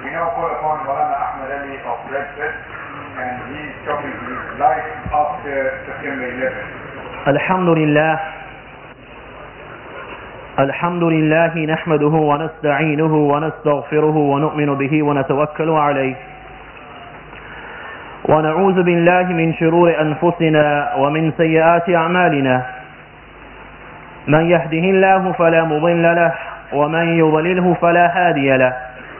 now call upon Maulana Ahmed Ali of Red Fest, and his topic is life after September 11. الحمد لله نحمده ونستعينه ونستغفره ونؤمن به ونتوكل عليه ونعوذ بالله من شرور أنفسنا ومن سيئات أعمالنا من يهده الله فلا مضل له ومن يضلله فلا هادي له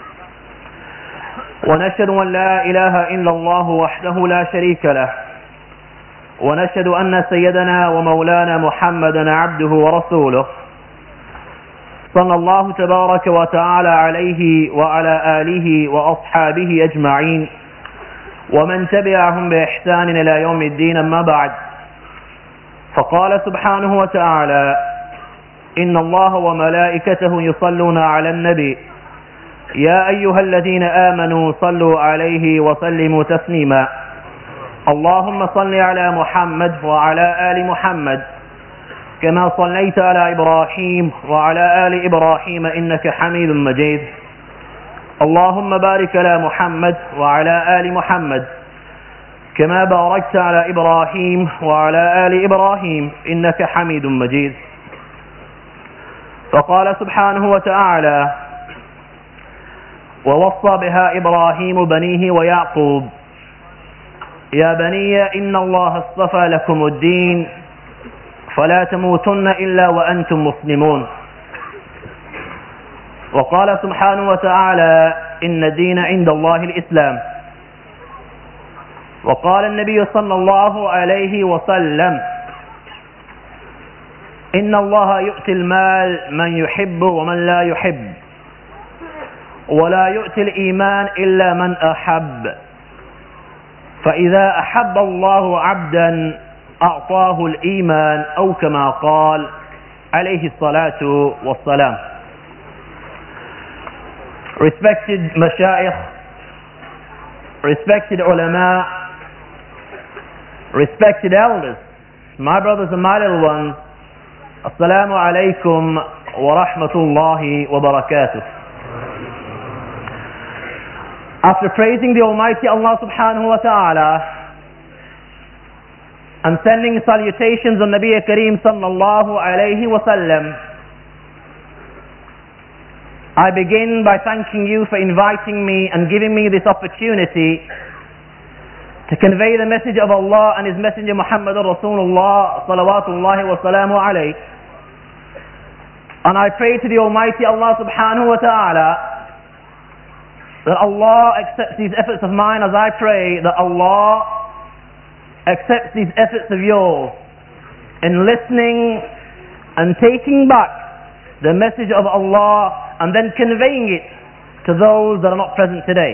ونشهد أن لا إله إلا الله وحده لا شريك له ونشهد أن سيدنا ومولانا محمدا عبده ورسوله صلى الله تبارك وتعالى عليه وعلى آله وأصحابه أجمعين ومن تبعهم بإحسان إلى يوم الدين. أما بعد، فقال سبحانه وتعالى: إن الله وملائكته يصلون على النبي يا أيها الذين آمنوا صلوا عليه وسلموا تسليما. اللهم صل على محمد وعلى آل محمد كما صليت على إبراهيم وعلى آل إبراهيم إنك حميد مجيد. اللهم بارك على محمد وعلى آل محمد كما باركت على إبراهيم وعلى آل إبراهيم إنك حميد مجيد. فقال سبحانه وتعالى: ووصى بها إبراهيم بنيه ويعقوب يا بني إن الله اصطفى لكم الدين فلا تموتن إلا وأنتم مسلمون. وقال سبحانه وتعالى: إن الدين عند الله الإسلام. وقال النبي صلى الله عليه وسلم: إن الله يؤتي المال من يحب ومن لا يحب ولا يؤتي الإيمان إلا من أحب، فإذا أحب الله عبدا أعطاه الإيمان، أو كما قال عليه الصلاة والسلام. Respected mashayikh, respected ulama, respected elders, my brothers and my little ones, Assalamu alaikum wa rahmatullahi wa barakatuh. After praising the Almighty Allah subhanahu wa ta'ala and sending salutations on Nabi Kareem sallallahu alayhi wa sallam, I begin by thanking you for inviting me and giving me this opportunity to convey the message of Allah and His Messenger Muhammad Rasulullah salawatullahi wa salamu alayhi. And I pray to the Almighty Allah subhanahu wa ta'ala that Allah accepts these efforts of mine as I pray that Allah accepts these efforts of yours in listening and taking back the message of Allah and then conveying it to those that are not present today.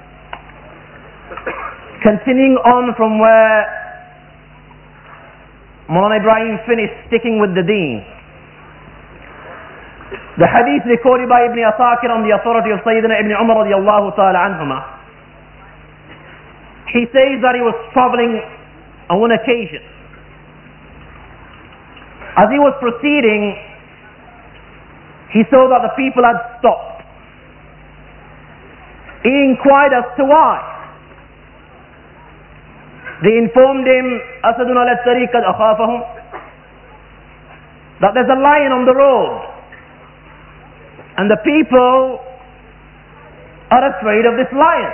Continuing on from where Maulana Ibrahim finished, sticking with the deen. The hadith recorded by Ibn Asakir on the authority of Sayyidina Ibn Umar radiallahu ta'ala anhuma. He says that he was traveling on one occasion. As he was proceeding, he saw that the people had stopped. He inquired as to why. They informed him, Asadun ala tariqad akhafahum, that there's a lion on the road and the people are afraid of this lion.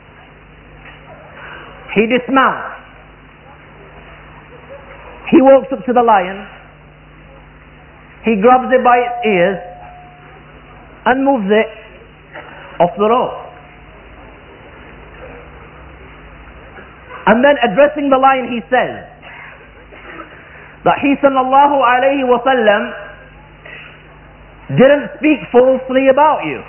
He dismounts. He walks up to the lion. He grabs it by its ears and moves it off the road. And then addressing the lion, he says that he sallallahu alayhi wa sallam didn't speak falsely about you.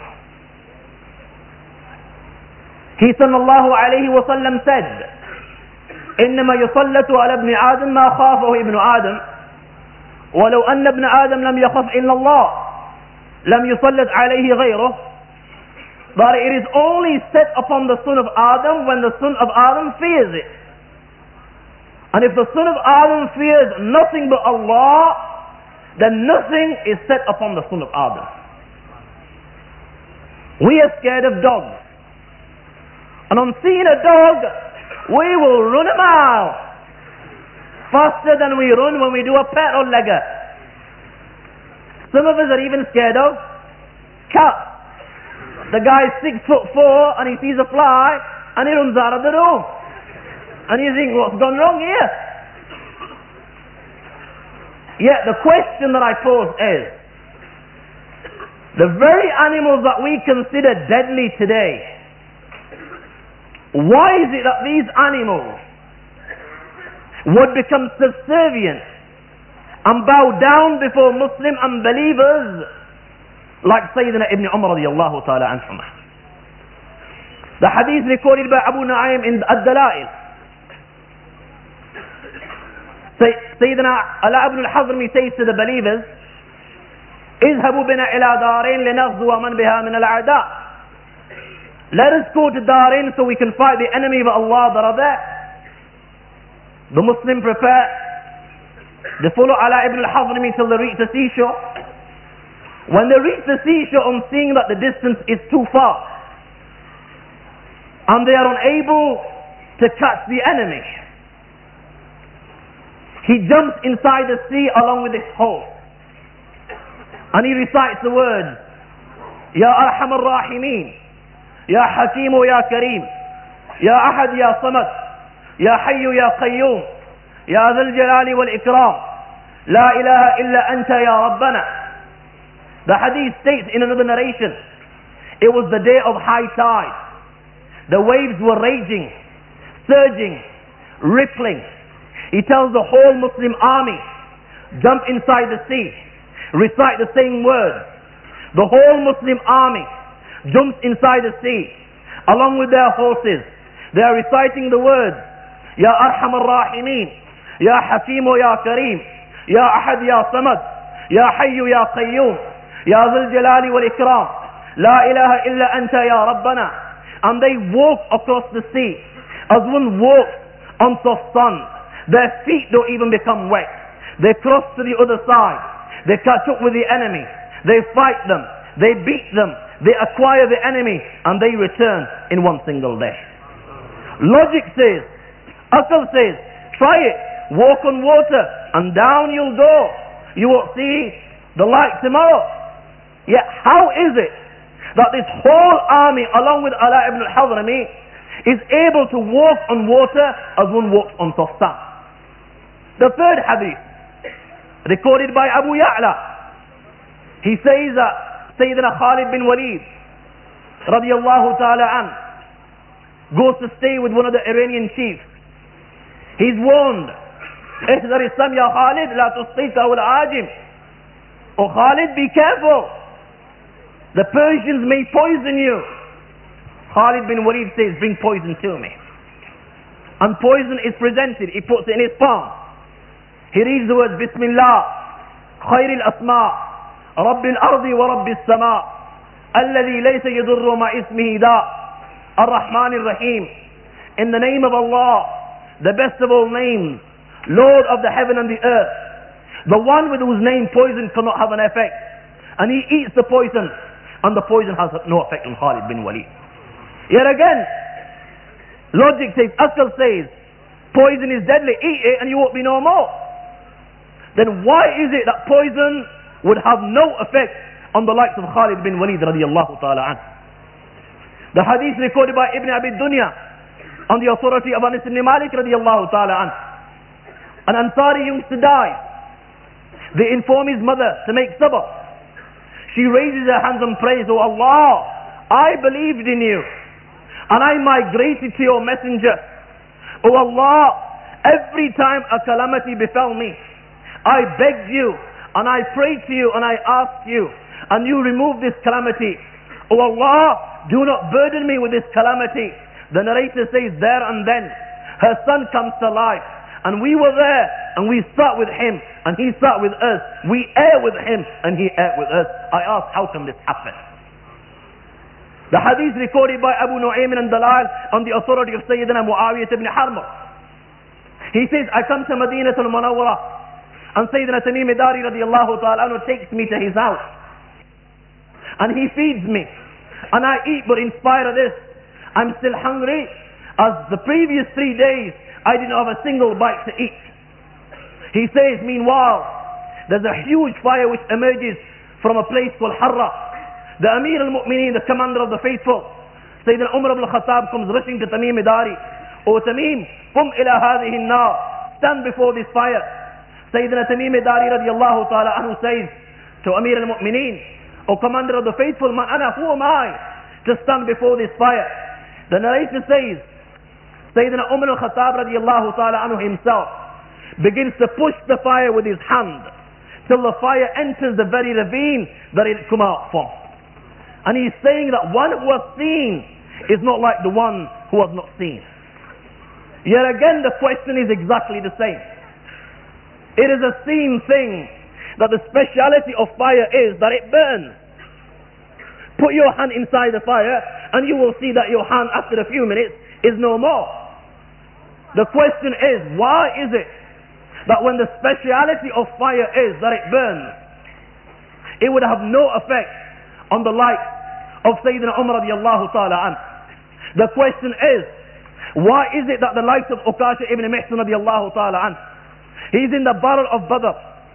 He sallallahu alayhi wa sallam said, إنما يسلط على ابن آدم ما خافه ابن آدم ولو أن ابن آدم لم يخف إلا الله لم يسلط عليه غيره. But it is only set upon the son of Adam when the son of Adam fears it. And if the son of Adam fears nothing but Allah, then nothing is set upon the son of Adam. We are scared of dogs. And on seeing a dog, we will run a mile faster than we run when we do a pet or legger. Some of us are even scared of cats. The guy's 6'4" and he sees a fly and he runs out of the room. And you think, what's gone wrong here? Yet the question that I pose is, the very animals that we consider deadly today, why is it that these animals would become subservient and bow down before Muslim unbelievers like Sayyidina Ibn Umar radiallahu ta'ala anhum? The hadith recorded by Abu Nu'aym in Ad-Dalail. Sayyidina Ala ibn al-Hazrami says to the believers, اذهبوا بنا إلى دارين لنغزو من بها من الأعداء. Let us go to Darin so we can fight the enemy of Allah that are there. The Muslim prepared. They follow Ala ibn al-Hazrami till they reach the seashore. When they reach the seashore, on seeing that the distance is too far and they are unable to catch the enemy, he jumps inside the sea along with his horse and he recites the words, Ya Arham al-Rahimin, Ya Hakim Ya Kareem, Ya Ahad Ya Samad, Ya Hayyu Ya Qayyum, Ya Dhal Jalali wal Ikram, La ilaha illa anta ya Rabbana. The hadith states in another narration, it was the day of high tide. The waves were raging, surging, rippling. He tells the whole Muslim army, jump inside the sea, recite the same words. The whole Muslim army jumps inside the sea, along with their horses. They are reciting the words, Ya Arham al-Rahimin, Ya Hakim Ya Kareem, Ya Ahad Ya Samad, Ya Hayyu Ya Qayyum, Ya Dhal Jalali wal Ikram, La ilaha illa anta ya Rabbana. And they walk across the sea as one walks on soft sand. Their feet don't even become wet. They cross to the other side. They catch up with the enemy. They fight them. They beat them. They acquire the enemy. And they return in one single day. Logic says, Akal says, try it. Walk on water and down you'll go. You won't see the light tomorrow. Yet how is it that this whole army, along with Ala ibn al-Hazrami, is able to walk on water as one walks on soft sand? The third hadith, recorded by Abu Ya'la, he says that Sayyidina Khalid bin Walid radiyallahu ta'ala an goes to stay with one of the Iranian chiefs. He's warned, احذر السم يا خالد لا تصيته العاجم. Oh Khalid, be careful, the Persians may poison you. Khalid bin Walid says, bring poison to me. And poison is presented, he puts it in his palm. He reads the words, Bismillah, خير الأسماء, رب الأرض ورب السماء, الذي ليس يضر مع اسمه داء, الرحمن الرحيم. In the name of Allah, the best of all names, Lord of the heaven and the earth, the one with whose name poison cannot have an effect. And he eats the poison, and the poison has no effect on Khalid bin Walid. Yet again, logic says, Akal says, poison is deadly, eat it and you won't be no more. Then why is it that poison would have no effect on the likes of Khalid bin Walid radiyallahu ta'ala anhu? The hadith recorded by Ibn Abi Dunya on the authority of Anas ibn Malik radiyallahu ta'ala anhu. An Ansari used to die. They inform his mother to make sabr. She raises her hands and prays, Oh Allah, I believed in you and I migrated to your messenger. Oh Allah, every time a calamity befell me, I begged you and I prayed to you and I asked you, and you removed this calamity. Oh Allah, do not burden me with this calamity. The narrator says, there and then her son comes to life, and we were there and we sat with him and he sat with us. We ate with him and he ate with us. I asked, how can this happen? The hadith recorded by Abu Nu'aym and Dalal on the authority of Sayyidina Muawiyah ibn Harmar. He says, I come to Madinah al-Munawwarah, and Sayyidina Tamim Dari radiyallahu ta'ala anhu takes me to his house. And he feeds me. And I eat, but in spite of this, I'm still hungry as the previous 3 days I didn't have a single bite to eat. He says, meanwhile, there's a huge fire which emerges from a place called Harra. The Amir al-Mu'mineen, the commander of the faithful, Sayyidina Umar ibn al-Khattab comes rushing to Tamim Dari. O Tamim, qum ila hadhihi an-nar, stand before this fire. Sayyidina Tamim Dari radiyallahu ta'ala anhu says to Amir al-Mu'mineen, O commander of the faithful, man ana, who am I to stand before this fire? The narrator says, Sayyidina Umar al-Khattab radiyallahu ta'ala anhu himself begins to push the fire with his hand till the fire enters the very ravine that it come out from. And he's saying that one who has seen is not like the one who has not seen. Yet again the question is exactly the same. It is a seen thing that the speciality of fire is that it burns. Put your hand inside the fire and you will see that your hand after a few minutes is no more. The question is, why is it that when the speciality of fire is that it burns, it would have no effect on the light of Sayyidina Umar radiallahu ta'ala an? The question is, why is it that the light of Ukasha ibn Mihsan radiallahu ta'ala an, he's in the battle of Badr,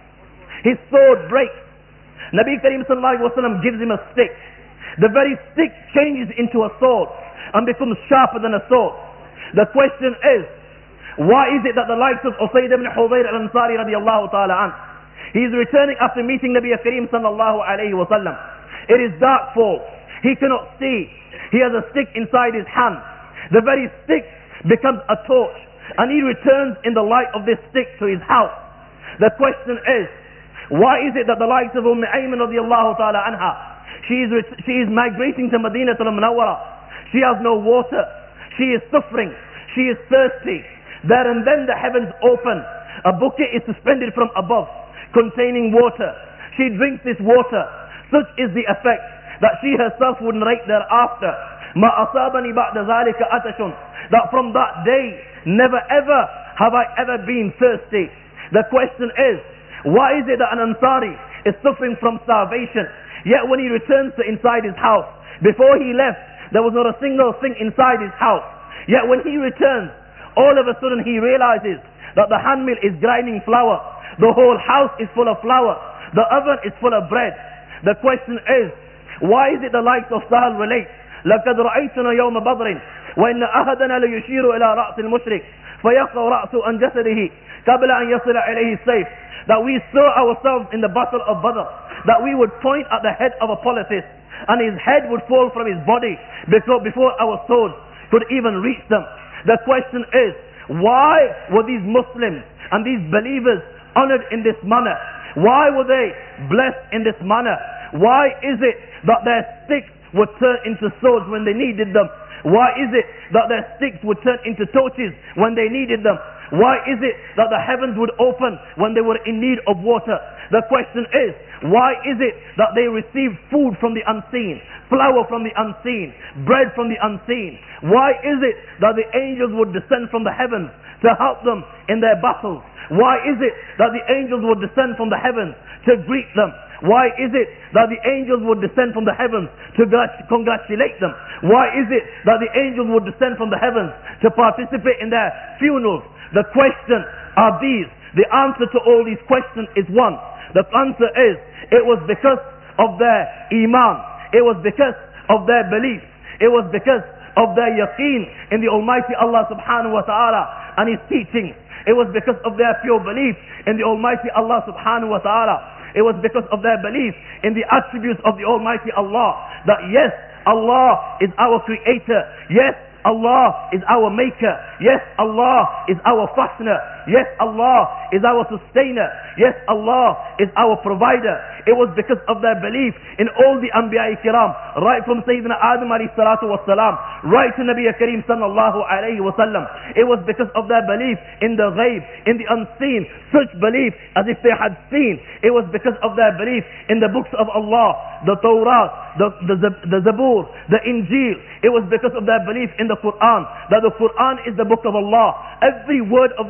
his sword breaks, Nabi Kareem sallallahu alayhi wa sallam gives him a stick, the very stick changes into a sword and becomes sharper than a sword. The question is, why is it that the likes of Usayd ibn Hudayr al-Ansari radiallahu ta'ala an, he is returning after meeting Nabi Kareem sallallahu alayhi wa sallam. It is dark fall, he cannot see, he has a stick inside his hand. The very stick becomes a torch and he returns in the light of this stick to his house. The question is, why is it that the likes of Ayman radiallahu ta'ala anha, she is migrating to Madinah al-Munawwara, she has no water, she is suffering, she is thirsty. There and then the heavens open, a bucket is suspended from above containing water. She drinks this water. Such is the effect that she herself would narrate thereafter. Ma asabani ba'da zalika atashun, that from that day never ever have I ever been thirsty. The question is, why is it that an Ansari is suffering from starvation, yet when he returns to inside his house, before he left there was not a single thing inside his house, yet when he returns all of a sudden he realizes that the handmill is grinding flour, the whole house is full of flour, the oven is full of bread. The question is, why is it the likes of Sahal relate, لَقَدْ رَأَيْتُنَا يَوْمَ بَضْرٍ وَإِنَّ أَحَدَنَا لَيُشِيرُ إِلَى رَأْسِ الْمُشْرِكِ فَيَقْطَعُ رَأْسُ عَنْ جَسَدِهِ قَبْلَ أَنْ يَصِلَ إِلَيْهِ السَّيْفُ, that we saw ourselves in the battle of Badr, that we would point at the head of a polytheist and his head would fall from his body before our swords could even reach them. The question is, why were these Muslims and these believers honored in this manner? Why were they blessed in this manner? Why is it that their sticks would turn into swords when they needed them? Why is it that their sticks would turn into torches when they needed them? Why is it that the heavens would open when they were in need of water? The question is, why is it that they received food from the unseen, flour from the unseen, bread from the unseen? Why is it that the angels would descend from the heavens to help them in their battles? Why is it that the angels would descend from the heavens to greet them? Why is it that the angels would descend from the heavens to congratulate them? Why is it that the angels would descend from the heavens to participate in their funerals? The question are these. The answer to all these questions is one. The answer is, it was because of their iman. It was because of their belief. It was because of their yaqeen in the Almighty Allah subhanahu wa ta'ala and His teachings. It was because of their pure belief in the Almighty Allah subhanahu wa ta'ala. It was because of their belief in the attributes of the Almighty Allah, that yes, Allah is our creator. Yes, Allah is our maker. Yes, Allah is our fashioner. Yes, Allah is our sustainer. Yes, Allah is our provider. It was because of their belief in all the Anbiya Kiram, right from Sayyidina Adam alayhi salatu wassalam, right to Nabi Kareem sallallahu alayhi wa sallam. It was because of their belief in the ghaib, in the unseen, such belief as if they had seen. It was because of their belief in the books of Allah, the Torah, the Zabur, the Injil. It was because of their belief in the Quran, that the Quran is the book of Allah. Every word of the Quran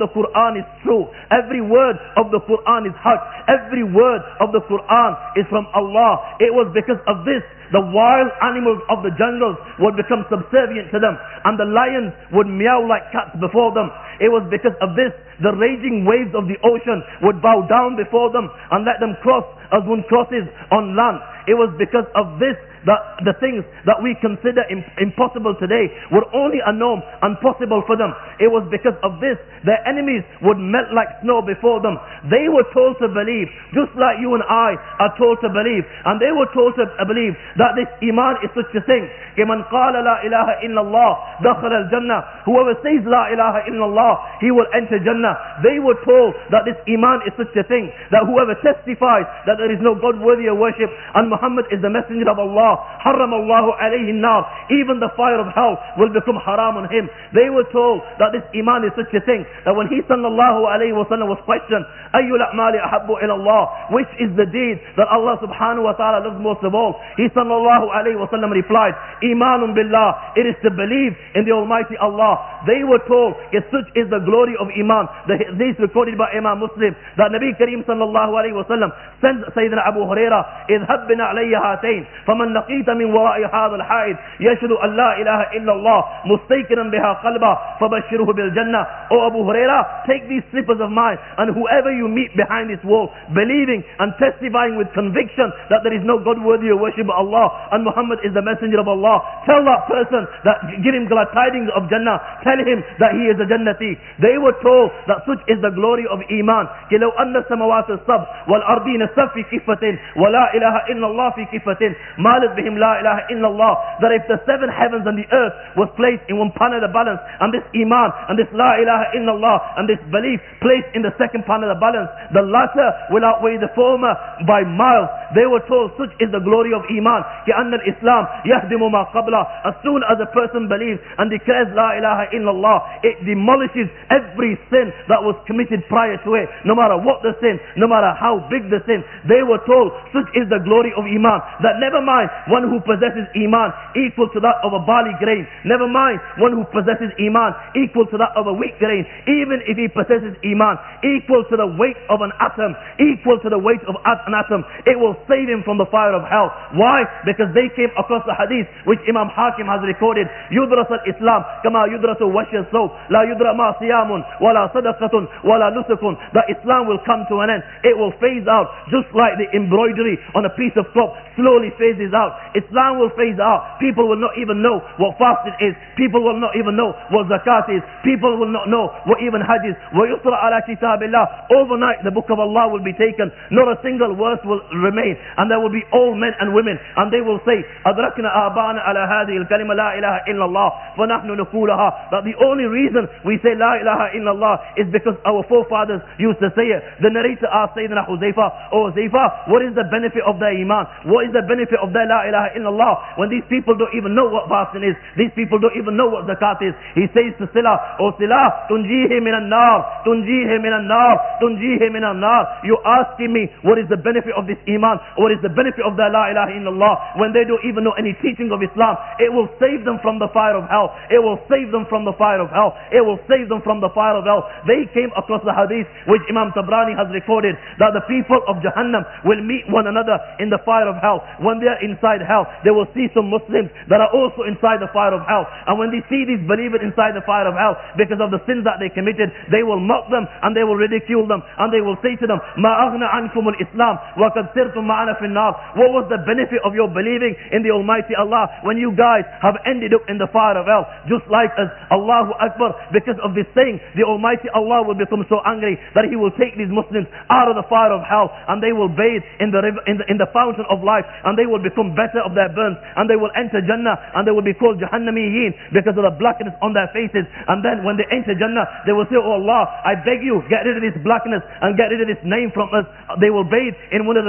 Quran is true. Every word of the Quran is haq. Every word of the Quran is from Allah. It was because of this the wild animals of the jungles would become subservient to them, and the lions would meow like cats before them. It was because of this the raging waves of the ocean would bow down before them and let them cross as one crosses on land. It was because of this that the things that we consider impossible today were only a norm and possible for them. It was because of this their enemies would melt like snow before them. They were told to believe, just like you and I are told to believe, and they were told to believe that this iman is such a thing. مَنْ قَالَ لَا إِلَهَ إِلَّا اللَّهِ دَخَلَ الْجَنَّةِ. Whoever says La ilaha illallah, he will enter Jannah. They were told that this iman is such a thing, that whoever testifies that there is no God worthy of worship and Muhammad is the messenger of Allah, حَرَّمَ اللَّهُ عَلَيْهِ النَّارِ, even the fire of hell will become haram on him. They were told that this iman is such a thing, that when he sallallahu alayhi wa sallam was questioned, أَيُّ الْأَعْمَالِ أَحَبُّ إِلَى اللَّهِ, which is the deed that Allah subhanahu wa ta'ala loves most of all, he sallallahu alayhi wa sallam replied, إِيمَانٌ بِاللَّهِ, it is to believe in the Almighty Allah. They were told, such is the glory of iman. The hadith recorded by Imam Muslim, that Nabi Kareem sallallahu alayhi wa sallam sends Sayyidina Abu Hurairah, اذهب بنا علي هاتين فمن لقيت من وراء هذا الحائط يشهد أن لا إله إلا الله مستيقنا بها قلبه فبشره بالجنة. O Abu Hurairah, take these slippers of mine, and whoever you meet behind this wall, believing and testifying with conviction that there is no God worthy of worship but Allah and Muhammad is the messenger of Allah, tell that person that, give him glad tidings of Jannah, tell him that he is a Jannati. They were told that such is the glory of iman. لو أن السماوات السبع والأرضين السبع في كفة ولا إله إلا الله في كفة مالت بهم لا إله إلا الله. That if the seven heavens and the earth was placed in one pan of the balance, and this iman and this la ilaha illallah and this belief placed in the second pan of the balance, the latter will outweigh the former by miles. They were told such is the glory of iman. كأن الإسلام يهدم ما قبله. As soon as a person believes and declares la ilaha illallah, it demolishes every sin that was committed prior to it, no matter what the sin, no matter how big the sin. They were told such is the glory of iman, that never mind one who possesses iman equal to that of a barley grain, never mind one who possesses iman equal to that of a wheat grain, even if he possesses iman equal to the weight of an atom, equal to the weight of an atom, it will save him from the fire of hell. Why? Because they came across the hadith which Imam Hakim has recorded, يدرس الإسلام كما يدرس وشي الصوت لا يدرى ما صيام ولا صدقة ولا نسك. That Islam will come to an end, it will phase out, just like the embroidery on a piece of cloth slowly phases out. Islam will phase out. People will not even know what fasting is. People will not even know what zakat is. People will not know what even hajj is. وَيُطْرَ عَلَى كِتَابِ اللَّهِ. Overnight the book of Allah will be taken. Not a single verse will remain. And there will be old men and women, and they will say, أَدْرَكْنَا آبَانَ عَلَى هَذِهِ الْكَلِمَةِ لَا إِلَهَ إِلَّا اللَّهِ فَنَحْنُ نَقُولَهَا. That the only reason we say La ilaha illallah is because our forefathers used to say it. The narrator asked Sayyidina Huzaifa, "Oh Huzaifa, what is the benefit of their iman? What is the benefit of their La ilaha illallah when these people don't even know what fasting is? These people don't even know what zakat is." He says to Sila, "Oh Sila, tunjihi minan nar, tunjihi minan nar, tunjihi minan nar." You asking me what is the benefit of this iman? What is the benefit of their La ilaha illallah when they don't even know any teaching of Islam? It will save them from the fire of hell. It will save them from the fire of hell. It will save them from the fire of hell. They came across the hadith which Imam Tabrani has recorded, that the people of Jahannam will meet one another in the fire of hell. When they are inside hell, they will see some Muslims that are also inside the fire of hell. And when they see these believers inside the fire of hell because of the sins that they committed, they will mock them and they will ridicule them, and they will say to them, "Ma aghna ankum al-Islam wa qad sirtum ma'ana fi an-nar." What was the benefit of your believing in the Almighty Allah when you guys have ended up in the fire of hell? Just like as Allahu Akbar, because of this saying, the Almighty Allah will become so angry that He will take these Muslims out of the fire of hell, and they will bathe in the river, in the fountain of life, and they will become better of their burns, and they will enter Jannah, and they will be called Jahannamiyin because of the blackness on their faces. And then when they enter Jannah, they will say, "Oh Allah, I beg you, get rid of this blackness and get rid of this name from us." They will bathe in one of the rivers of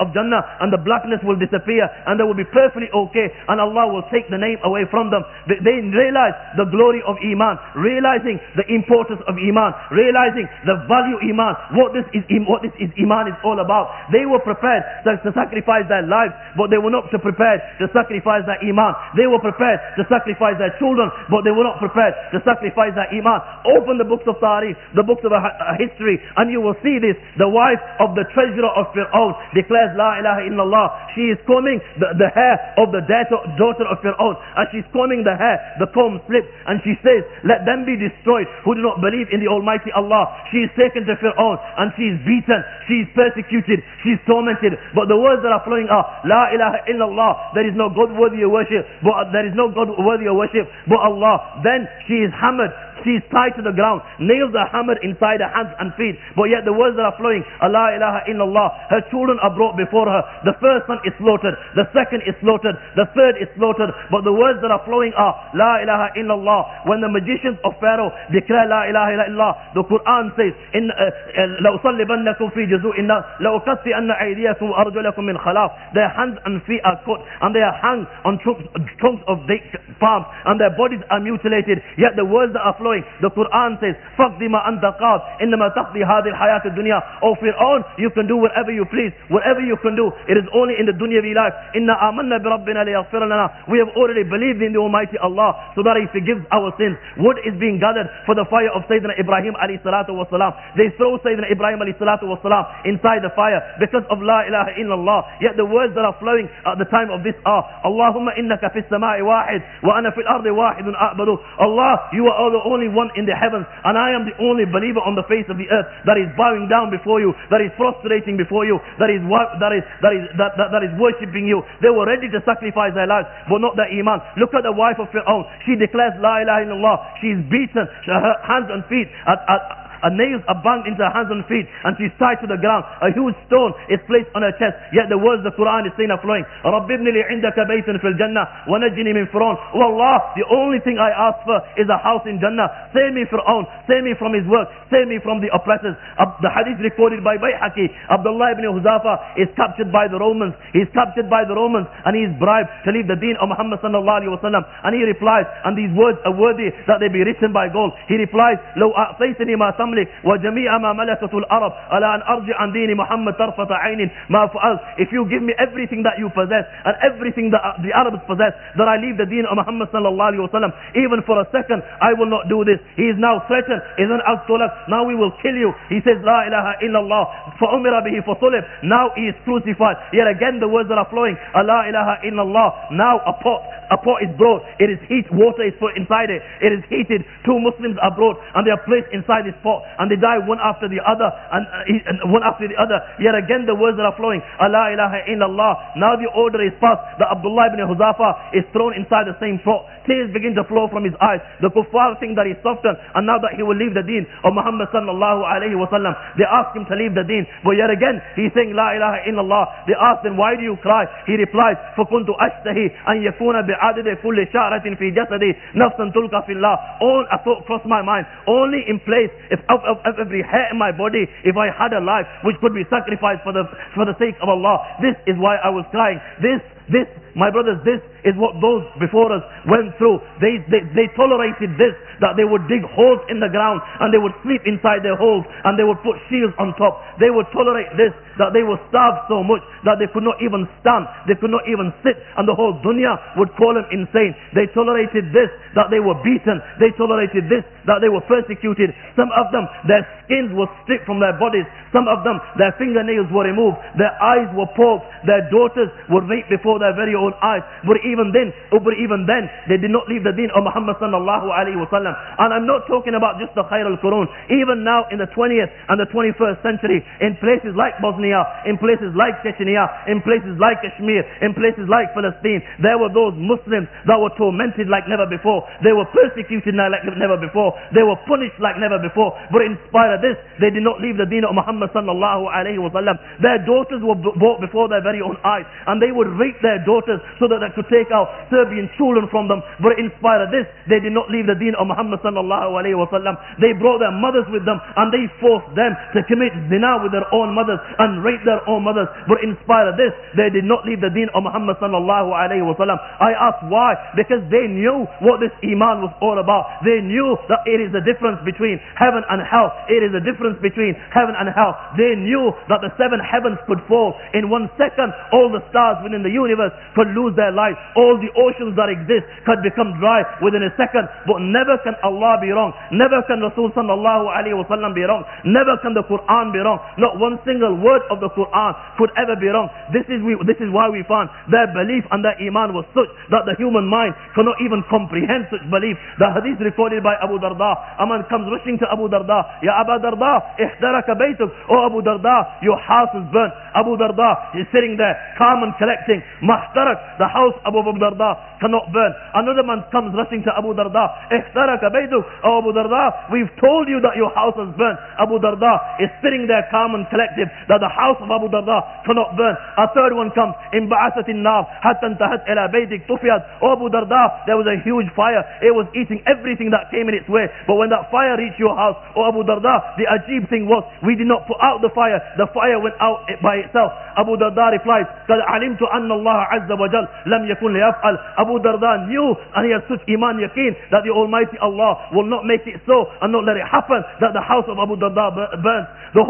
of Jannah, and the blackness will disappear, and they will be perfectly okay, and Allah will take the name away from them. They realize the glory of Iman, realizing the importance of Iman, realizing the value Iman, what this is Iman is all about. They were prepared to sacrifice their lives, but they were not prepared to sacrifice their Iman. They were prepared to sacrifice their children, but they were not prepared to sacrifice their Iman. Open the books of Tariq, the books of history, and you will see this. The wife of the treasurer of Fir'aun declares La ilaha illallah. She is combing the hair of the daughter of Fir'aun. As she's combing the hair, the comb slips, and she says, let them be destroyed who do not believe in the Almighty Allah. She is taken to Fir'aun, and she is beaten, she is persecuted, she is tormented. But the words that are flowing are La ilaha illallah. There is no God worthy of worship, but Allah. Then she is hammered, she is tied to the ground, nails are hammered inside her hands and feet, but yet the words that are flowing are La ilaha illallah. Her children are brought before her. The first son is slaughtered, the second is slaughtered, the third is slaughtered, but the words that are flowing are La ilaha illallah. When the magicians of Pharaoh declare La ilaha illallah, the Quran says لَأُصَلِّبَنَّكُمْ فِي جُزُوءِ النَّارِ لَأُقَطِّعَنَّ أَيْدِيَكُمْ وَأَرْجُلَكُمْ مِنْ خِلَافٍ. Their hands and feet are cut, and they are hung on trunks of palms, and their bodies are mutilated. Yet the words that are flowing, the Quran says فَقْدِ مَا أَنْتَ قَادٍ إِنَّمَا تَقْضِي هَذِهِ الْحَيَاةِ الدُّنْيَا. O Fir'aun, you can do whatever you please, whatever you can do, it is only in the dunyavi life. إِنَّا آمَنَّا بِرَبِّنَا لِيَغْفِرَ لَنَا. We have already believed in the Almighty Allah so that He forgives our sins. Wood is being gathered for the fire of Sayyidina Ibrahim alayhi salatu wasalam. They throw Sayyidina Ibrahim alayhi salatu wasalam inside the fire because of La ilaha illallah. Yet the words that are flowing at the time of this are Allahumma innaka fis samai wahid wa ana fil ardi wahidun a'budu. Allah, you are the only one in the heavens, and I am the only believer on the face of the earth that is bowing down before you, that is prostrating before you, that is worshipping you. They were ready to sacrifice their lives, but not their iman. Look at the wife of Fir'aun. She declares La ilaha illallah. She is beaten, her hands and feet nails are banged into her hands and feet, and she's tied to the ground. A huge stone is placed on her chest, yet the words the Quran is saying are flowing. رَبِّ ابْنِ لِي عِنْدَكَ بَيْتًا فِي الْجَنَّةِ وَنَجِّنِي مِنْ فِرْعَوْنَ. Oh Allah, the only thing I ask for is a house in Jannah. Save me Fir'aun, save me from his work, save me from the oppressors. The hadith recorded by Bayhaqi, Abdullah ibn Huzafa is captured by the Romans. He's captured by the Romans, and he is bribed to leave the deen of Muhammad sallallahu alaihi wasallam. And he replies, and these words are worthy that they be written by gold. He replies, لو أعطيتني ما تملك وجميع ما ملكت الأرض ألا أن أرجع عن دين محمد طرفة عين ما فعلت. If you give me everything that you possess and everything that the Arabs possess, that I leave the deen of Muhammad sallallahu alaihi wasallam, even for a second, I will not do this. He is now threatened. He is an outsolak. Now we will kill you. He says La ilaha illallah. فأمر به فصلب. Now he is crucified. Yet again the words that are flowing are La ilaha illallah. Now a pot is brought. It is heat. Water is put inside it. It is heated. Two Muslims are brought, and they are placed inside this pot, and they die one after the other, and one after the other. Yet again the words that are flowing are La ilaha illallah. Now the order is passed that Abdullah ibn Huzafa is thrown inside the same pot. Tears begin to flow from his eyes. The kuffar think that he's softened, and now that he will leave the deen of Muhammad sallallahu alayhi wa sallam, they ask him to leave the deen, but yet again he's saying La ilaha illallah. They ask him, why do you cry? He replies, فَكُنْتُ أَشْتَهِي أَنْ يَكُونَ بِعَدَدِ كُلِّ شَعْرَةٍ فِي جَسَدِي نَفْسًا تُلْقَى فِي اللَّهِ. All a thought crossed my mind, only in place of every hair in my body, if I had a life which could be sacrificed for the sake of Allah. This is why I was crying. This, my brothers, this is what those before us went through. They tolerated this, that they would dig holes in the ground, and they would sleep inside their holes, and they would put shields on top. They would tolerate this, that they were starved so much that they could not even stand, they could not even sit, and the whole dunya would call them insane. They tolerated this, that they were beaten. They tolerated this, that they were persecuted. Some of them, their skins were stripped from their bodies. Some of them, their fingernails were removed. Their eyes were poked. Their daughters were raped before their very own eyes. But even then, they did not leave the deen of Muhammad sallallahu alaihi wasallam. And I'm not talking about just the Khair al-Qurun. Even now in the 20th and the 21st century, in places like Bosnia, in places like Chechnya, in places like Kashmir, in places like Palestine, there were those Muslims that were tormented like never before. They were persecuted like never before. They were punished like never before. But in spite of this, they did not leave the deen of Muhammad sallallahu alaihi wasallam. Their daughters were brought before their very own eyes, and they would rape their daughters daughters so that they could take out Serbian children from them. But in spite of this, they did not leave the deen of Muhammad sallallahu alayhi wa sallam. They brought their mothers with them and they forced them to commit zina with their own mothers and rape their own mothers. But in spite of this, they did not leave the deen of Muhammad sallallahu alayhi wa sallam. I asked why? Because they knew what this iman was all about. They knew that it is the difference between heaven and hell. It is the difference between heaven and hell. They knew that the 7 heavens could fall in 1 second. All the stars within the universe could lose their light. All the oceans that exist could become dry within a second. But never can Allah be wrong. Never can Rasul sallallahu alayhi wa sallam be wrong. Never can the Quran be wrong. Not one single word of the Quran could ever be wrong. This is why we found their belief and their iman was such that the human mind cannot even comprehend such belief. The hadith recorded by Abu Darda. A man comes rushing to Abu Darda. Ya Abu Darda, ihtaraka baytuk. Oh Abu Darda, your house is burnt. Abu Darda is sitting there, calm and collecting. Mahtarak, the house of Abu Darda cannot burn. Another man comes rushing to Abu Darda. Ihtaraka baytuk. Oh Abu Darda, we've told you that your house has burnt. Abu Darda is sitting there, calm and collective, that the house of Abu Darda cannot burn. A third one comes. Inba'asat an-nar hatta intahat ila baytik tufiyat. Oh Abu Darda, there was a huge fire. It was eating everything that came in its way. But when that fire reached your house, oh Abu Darda, the ajib thing was, we did not put out the fire went out by itself. Abu Darda replied, قَدْ عَلِمْتُ أَنَّ اللَّهَ عَزَّ وَجَلَّ لَمْ يَكُنْ لِيَفْعَلْ. Abu Darda knew, and he had such iman yaqeen, that the Almighty Allah will not make it so, and not let it happen, that the house of Abu Darda burns.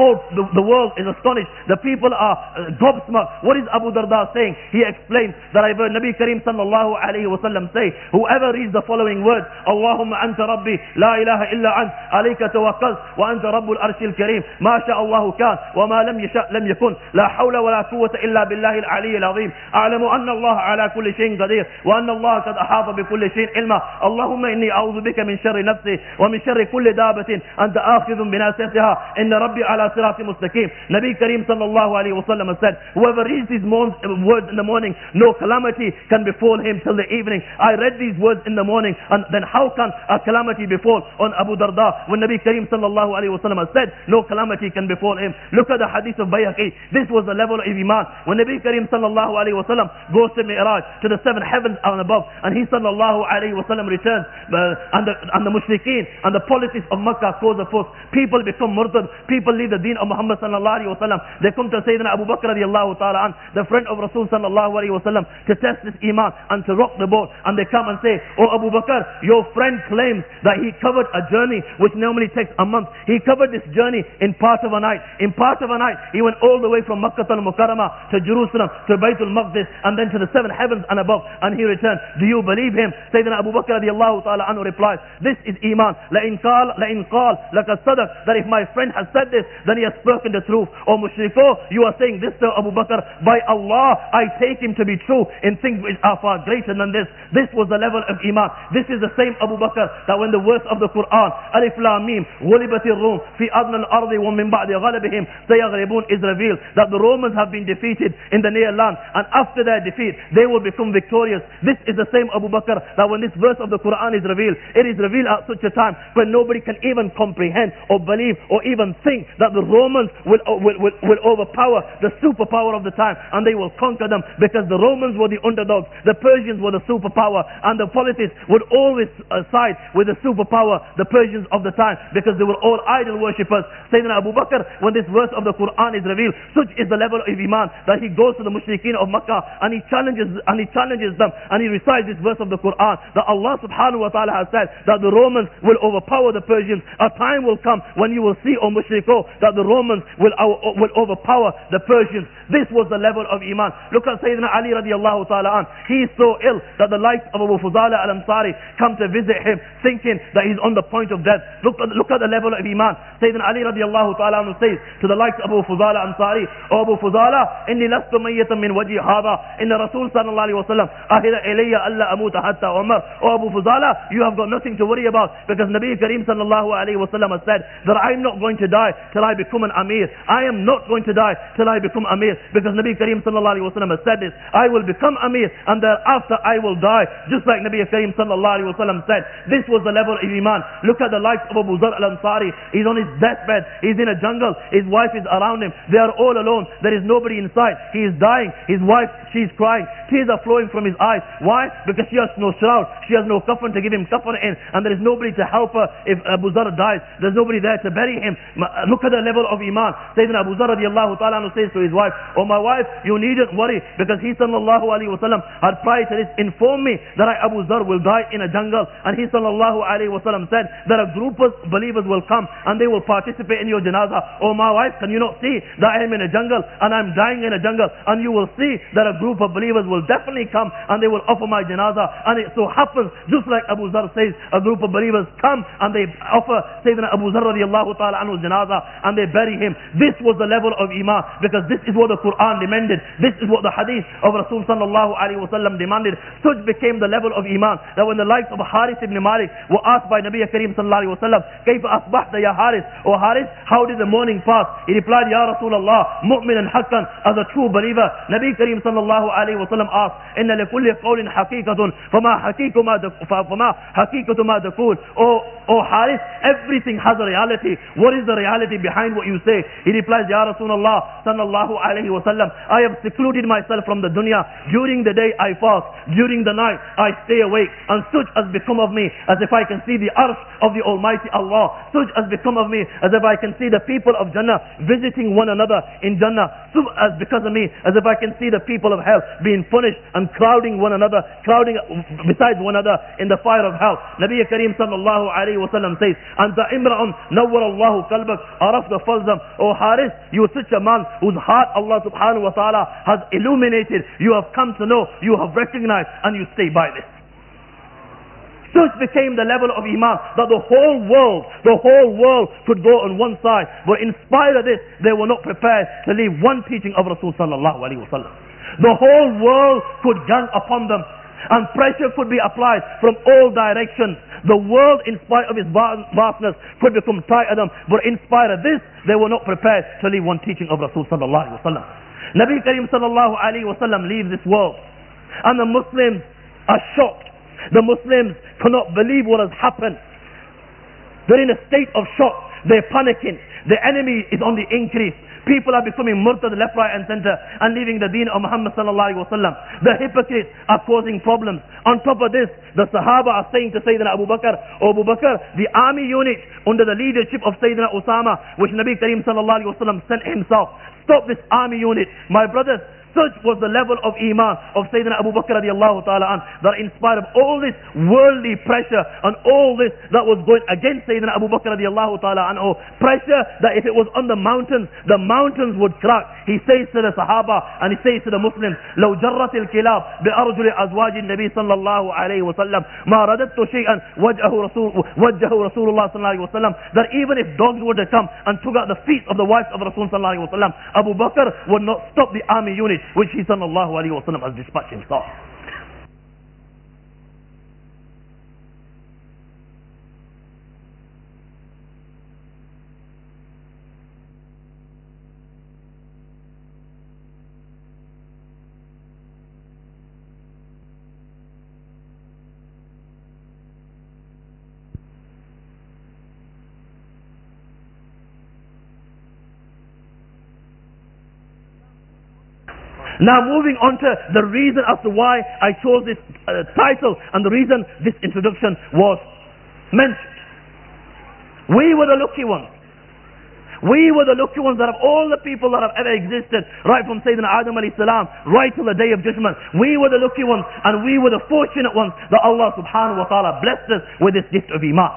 The world is astonished. The people are gobsmacked. What is Abu Darda saying? He explains that I've heard Nabi Kareem sallallahu alayhi wa sallam say, whoever reads the following words, Allahumma anta rabbi, la ilaha illa ant, alayka tawakkal, wa anta rabbul arshil kareem, ma sha Allahu kan, wa ma lam yasha lam yakun, la hawla wa la quwwata illa billahi al-ali al-azim, a'lamu anna Allah ala kulli shayin qadir, wa anna Allah qad ahata bi kulli shayin ilma, Allahumma inni a'udhu bika min sharri nafsi, wa min sharri kulli dabatin, anta akhidhun binasiyatiha, inna rabbi ala sirati mustaqim. Nabi Kareem sallallahu alayhi wa sallam said, whoever reads these words in the morning, no calamity can befall him till the evening. I read these words in the morning, and then how can a calamity befall on Abu Darda when Nabi Kareem sallallahu alayhi wa sallam said no calamity can befall him? Look at the hadith of Bayhaqi. This was the level of iman. When Nabi Kareem sallallahu alayhi wa sallam goes to Mi'raj, to the 7 heavens and above, and he sallallahu alayhi wa sallam returns, and the mushrikeen and the politics of Makkah cause a force. People become murtad. People leave the deen of Muhammad sallallahu alayhi wa sallam. They come to Sayyidina Abu Bakr radiallahu ta'ala an, the friend of Rasul sallallahu alayhi wa sallam, to test this iman and to rock the boat. And they come and say, oh Abu Bakr, your friend claims that he covered a journey which normally takes a month. He covered this journey in part of a night. In part of a night, he went all the way from Makkah al-Mukarramah to Jerusalem, to Baytul Maqdis, and then to the 7 heavens and above, and he returned. Do you believe him? Sayyidina Abu Bakr radiallahu ta'ala anhu replies, this is iman. لَإِنْ قَالَ لَكَ صَدَقْ, that if my friend has said this, then he has spoken the truth. O mushriko, you are saying this to Abu Bakr. By Allah, I take him to be true in things which are far greater than this. This was the level of iman. This is the same Abu Bakr that when the verse of the Quran, Alif Lam Mim, غُلِبَتِ الرُّومُ فِي أَدْنَى الْأَرْضِ وَمِنْ بَعْدِ غَلَبِهِمْ سَيَغْلِبُونَ is revealed, that the Romans have been defeated in the near land, and after their defeat, they will become victorious. This is the same Abu Bakr that when this verse of the Quran is revealed, it is revealed at such a time when nobody can even comprehend or believe or even think that the Romans will overpower the superpower of the time, and they will conquer them, because the Romans were the underdogs, the Persians were the superpower, and the politics would always side with the superpower, the Persians of the time, because they were all idol worshippers. Sayyidina Abu Bakr, when this verse of the Quran is revealed, such is the level of iman that he goes to the mushrikeen of Makkah and he challenges them, and he recites this verse of the Quran that Allah subhanahu wa ta'ala has said that the Romans will overpower the Persians. A time will come when you will see, O mushriko, that the Romans will overpower the Persians. This was the level of iman. Look at Sayyidina Ali radiallahu ta'ala an. He is so ill that the likes of Abu Fudala al-Ansari come to visit him, thinking that he's on the point of death. Look at the level of iman. Sayyidina Ali radiallahu ta'ala an says to the likes of Abu Fudala al-Ansari, O Abu Fudala, inni lastu mayyatan min wajhi hada, inna Rasul sallallahu alayhi wa sallam ahida ilayya alla amuta hatta umar. O Abu Fudala, Dunya, you have got nothing to worry about, because Nabi Kareem sallallahu alayhi wa sallam has said that I'm not going to die till I become an Amir. I am not going to die till I become Amir, because Nabi Kareem sallallahu alayhi wa sallam has said this. I will become Amir and thereafter I will die, just like Nabi Kareem sallallahu alayhi wa sallam said. This was the level of Iman. Look at the likes of Abu Zar al-Ansari. He's on his deathbed. He's in a jungle. His wife is around him. They are all alone. There is nobody inside. He is dying. His wife, she's crying. Tears are flowing from his eyes. Why? Because she has no shroud. She has no coffin to give him coffin in, and there is nobody to help her if Abu Zar dies. There's nobody there to bury him. Look at the level of Iman. Sayyidina Abu Zar radiallahu ta'ala says to his wife, "Oh my wife, you needn't worry, because he sallallahu alayhi wa sallam had prior to this informed me that I, Abu Zar, will die in a jungle." And he sallallahu alayhi wa sallam said that a group of believers will come and they will participate in your janazah. "Oh my wife, can you not see that I am in a jungle and I'm dying in a jungle?" And you will see that a group of believers will definitely come and they will offer my janazah. And it so happens, just like Abu Zar says, a group of believers come and they offer Sayyidina Abu Zar radiallahu ta'ala anhu's janazah and they bury him. This was the level of Iman, because this is what the Quran demanded. This is what the hadith of Rasul sallallahu alayhi wa sallam demanded. Such became the level of Iman that when the likes of Haris ibn Malik were asked by Nabi Kareem sallallahu alayhi wa sallam, "Kayfa asbahta ya Haris?" "O Haris, how did the morning pass?" He replied, "Ya Rasulullah, mu'minan haqqan," as a true believer. Nabi Kareem sallallahu alayhi wa sallam asked, "Inna likulli qawlin haqiqatun, fama haqiqatu ma taqul." "O Haris, everything has a reality. What is the reality behind what you say?" He replies, "Ya Rasulullah sallallahu alayhi wa sallam, I have secluded myself from the dunya. During the day I fast, during the night I stay awake, and such has become of me as if I can see the arsh of the Almighty Allah. Such has become of me as if I can see the people of Jannah visiting one another in Jannah. Such has because of me as if I can see the people of hell being punished and crowding one another, crowding besides one another in the fire of hell." Nabi Kareem sallallahu alayhi wa sallam says, "Anta imra'un nawwara Allahu qalbak arafta falzam." "O Haris, you are such a man whose heart Allah subhanahu wa ta'ala has illuminated. You have come to know, you have recognized, and you stay by this." Such became the level of Iman that the whole world could go on one side. But in spite of this, they were not prepared to leave one teaching of Rasul sallallahu alayhi wa sallam. The whole world could gang upon them, and pressure could be applied from all directions. The world, in spite of its vastness, could become tight to them. But in spite of this, they were not prepared to leave one teaching of Rasul sallallahu alayhi wa sallam. Nabi Kareem sallallahu alayhi wa sallam leaves this world, and the Muslims are shocked. The Muslims cannot believe what has happened. They're in a state of shock. They're panicking. The enemy is on the increase. People are becoming murtad left, right and center and leaving the deen of Muhammad sallallahu alaihi wasallam. The hypocrites are causing problems. On top of this, the Sahaba are saying to Sayyidina Abu Bakr, "O Abu Bakr, the army unit under the leadership of Sayyidina Usama, which Nabi Kareem sallallahu alaihi wasallam sent himself, stop this army unit." My brothers, such was the level of Iman of Sayyidina Abu Bakr radiallahu ta'ala an, that in spite of all this worldly pressure and all this that was going against Sayyidina Abu Bakr radiallahu ta'ala anhu, pressure that if it was on the mountains would crack. He says to the Sahaba and he says to the Muslims, "لو جرت الكلاب بأرجل أزواج النبي صلى الله عليه وسلم ما رددت شيئا وجهه رسول الله صلى الله عليه وسلم." That even if dogs were to come and took out the feet of the wives of Rasul sallallahu alaihi wasallam, Abu Bakr would not stop the army unit which he sallallahu alaihi wasallam has dispatched himself. Now moving on to the reason as to why I chose this title and the reason this introduction was mentioned. We were the lucky ones. We were the lucky ones that of all the people that have ever existed, right from Sayyidina Adam alayhi salam, right till the day of judgment, we were the lucky ones and we were the fortunate ones that Allah subhanahu wa ta'ala blessed us with this gift of Iman.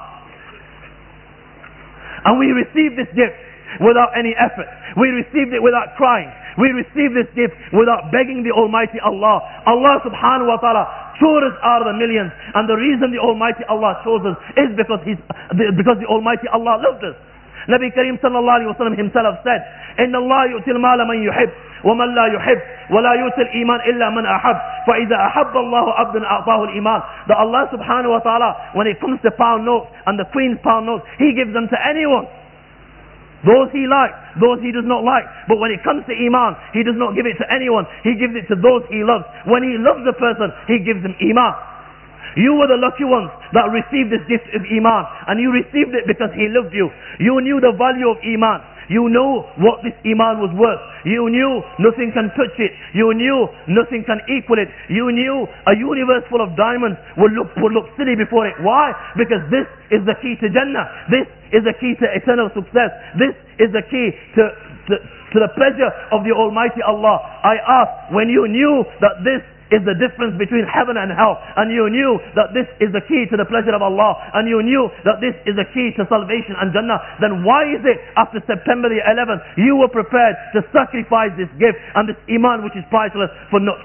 And we received this gift without any effort. We received it without crying. We received this gift without begging the Almighty Allah. Allah subhanahu wa ta'ala chose us out of the millions, and the reason the Almighty Allah chose us is because the Almighty Allah loved us. Nabi Kareem sallallahu alayhi wa sallam himself said, "Inna Allah yu'til mala man yuhib, وَمَنْ لَا يُحِبْ وَلَا يُؤْتِ الْإِيمَانَ إِلَّا مَنْ أَحَبْ فَإِذَا أَحَبَّ اللَّهُ عَبْدًا أَعْطَاهُ الْإِيمَانَ. That Allah subhanahu wa ta'ala, when it comes to pound notes and the Queen's pound notes, He gives them to anyone. Those He likes, those He does not like. But when it comes to Iman, He does not give it to anyone. He gives it to those He loves. When He loves a person, He gives them Iman. You were the lucky ones that received this gift of Iman. And you received it because He loved you. You knew the value of Iman. You knew what this Iman was worth. You knew nothing can touch it. You knew nothing can equal it. You knew a universe full of diamonds would look silly before it. Why? Because this is the key to Jannah. This is the key to eternal success. This is the key to the pleasure of the Almighty Allah. I ask, when you knew that this is the difference between heaven and hell, and you knew that this is the key to the pleasure of Allah, and you knew that this is the key to salvation and Jannah, then why is it after September the 11th you were prepared to sacrifice this gift and this Iman which is priceless for nothing?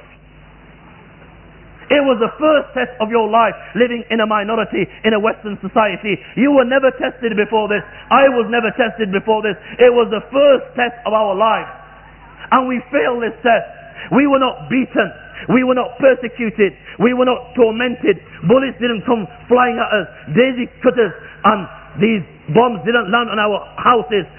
It was the first test of your life, living in a minority in a Western society. You were never tested before this. I was never tested before this. It was the first test of our lives. And we failed this test. We were not beaten. We were not persecuted. We were not tormented. Bullets didn't come flying at us. Daisy cutters and these bombs didn't land on our houses.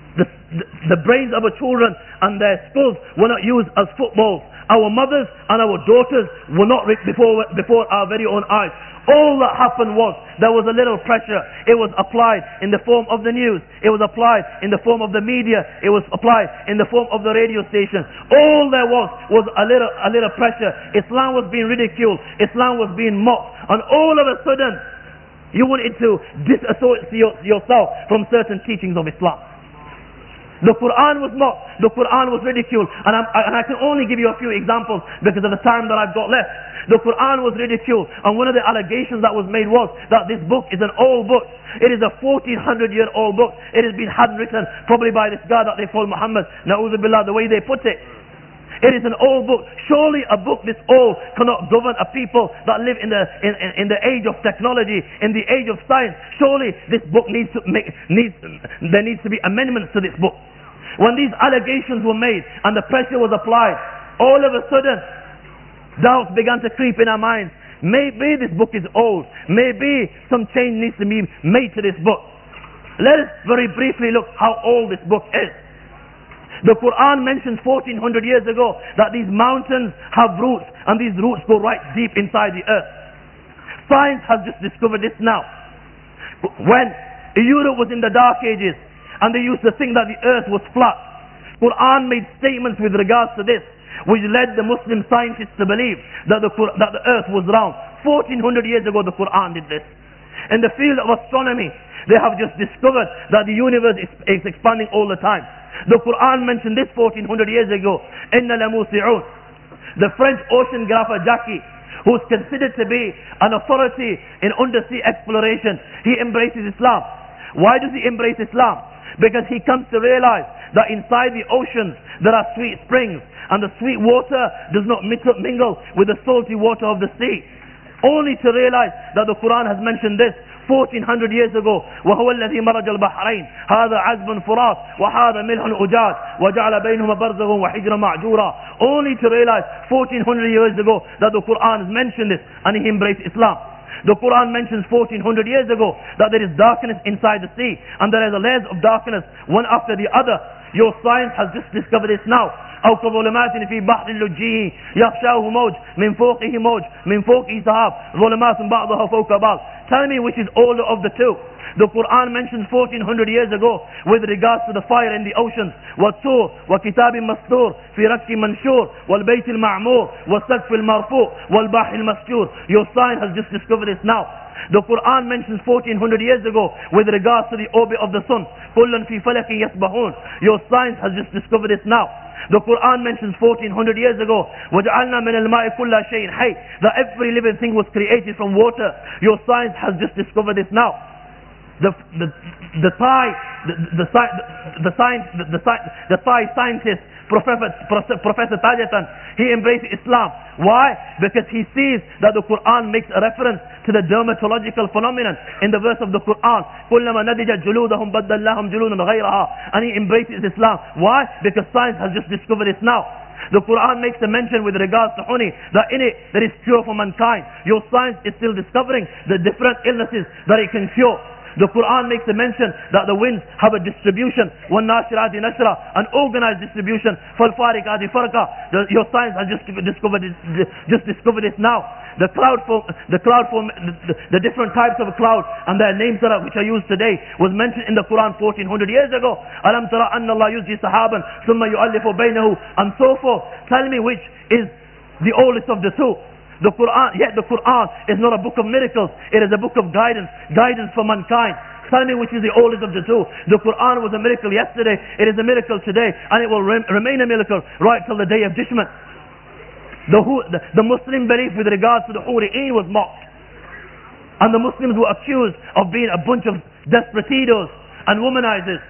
The brains of our children and their skulls were not used as footballs. Our mothers and our daughters were not ripped before our very own eyes. All that happened was there was a little pressure. It was applied in the form of the news. It was applied in the form of the media. It was applied in the form of the radio station. All there was a little pressure. Islam was being ridiculed. Islam was being mocked. And all of a sudden, you wanted to disassociate yourself from certain teachings of Islam. The Quran was mocked. The Quran was ridiculed. And I can only give you a few examples because of the time that I've got left. The Quran was ridiculed. And one of the allegations that was made was that this book is an old book. It is a 1400-year-old book. It has been handwritten probably by this guy that they call Muhammad. Na'udhu billah, the way they put it. It is an old book. Surely a book this old cannot govern a people that live in the age of technology, in the age of science. Surely this book there needs to be amendments to this book. When these allegations were made and the pressure was applied, all of a sudden doubts began to creep in our minds. Maybe this book is old. Maybe some change needs to be made to this book. Let us very briefly look how old this book is. The Quran mentions 1400 years ago that these mountains have roots, and these roots go right deep inside the earth. Science has just discovered this now. When Europe was in the Dark Ages and they used to think that the earth was flat, Quran made statements with regards to this, which led the Muslim scientists to believe that the earth was round. 1400 years ago the Quran did this. In the field of astronomy, they have just discovered that the universe is expanding all the time. The Quran mentioned this 1400 years ago. Inna lamusi'un. The French oceanographer Jacques, who is considered to be an authority in undersea exploration, he embraces Islam. Why does he embrace Islam? Because he comes to realize that inside the oceans there are sweet springs, and the sweet water does not mingle with the salty water of the sea. Only to realize that the Quran has mentioned this 1400 years ago. وَهُوَ الَّذِي مَرَجَ الْبَحْرَيْنِ هَذَا عَذْبٌ فُرَاتٌ وَهَذَا مِلْحٌ أُجَاجٌ وَجَعَلَ بَيْنَهُمَا بَرْزَخًا وَحِجْرًا مَعْجُورًا. Only to realize 1400 years ago that the Quran has mentioned this, and he embraced Islam. The Quran mentions 1400 years ago that there is darkness inside the sea, and there are the layers of darkness one after the other. Your science has just discovered this now. أو كظلمات في بحر اللجي يغشاه موج من فوقه موج من فوقه سحاب ظلمات بعضها فوق بعض. Tell me which is older of the two. The Quran mentions 1400 years ago with regards to the fire in the oceans. والطور وكتاب مسطور في رك منشور والبيت المعمور والسقف المرفوع والبحر المسجور. Your science has just discovered this now. The Quran mentions 1400 years ago with regards to the orbit of the sun. كل في فلك يسبحون. Your science has just discovered this now. The Quran mentions 1400 years ago وَجَعَلْنَا مِنَ الْمَاءِ كُلَّ شَيْءٍ حَيٍّ, that every living thing was created from water. Your science has just discovered this now. the Thai scientist, Professor Tajatan, he embraced Islam. Why? Because he sees that the Quran makes a reference to the dermatological phenomenon in the verse of the Quran. كُلَّمَا نَدِجَتْ جُلُودَهُمْ بَدَّلْنَاهُمْ جُلُودًا غَيْرَهَا. And he embraces Islam. Why? Because science has just discovered this now. The Quran makes a mention with regards to honey, that in it there is cure for mankind. Your science is still discovering the different illnesses that it can cure. The Quran makes a mention that the winds have a distribution, وَالنَّاشِرَاتِ نَشْرًا, an organized distribution, فَالْفَارِقَاتِ فَرْقًا. Your science has just discovered this now. The different types of cloud and their names which are used today was mentioned in the Quran 1400 years ago. أَلَمْ تَرَ أَنَّ اللَّهَ يُزْجِي سَحَابًا ثُمَّ يُؤَلِّفُ بَيْنَهُ, and so forth. Tell me which is the oldest of the two. The Quran, yet the Quran is not a book of miracles. It is a book of guidance for mankind. Tell me which is the oldest of the two. The Quran was a miracle yesterday. It is a miracle today, and it will remain a miracle right till the day of judgment. The Muslim belief with regards to the Huri'een was mocked, and the Muslims were accused of being a bunch of desperatitos and womanizers.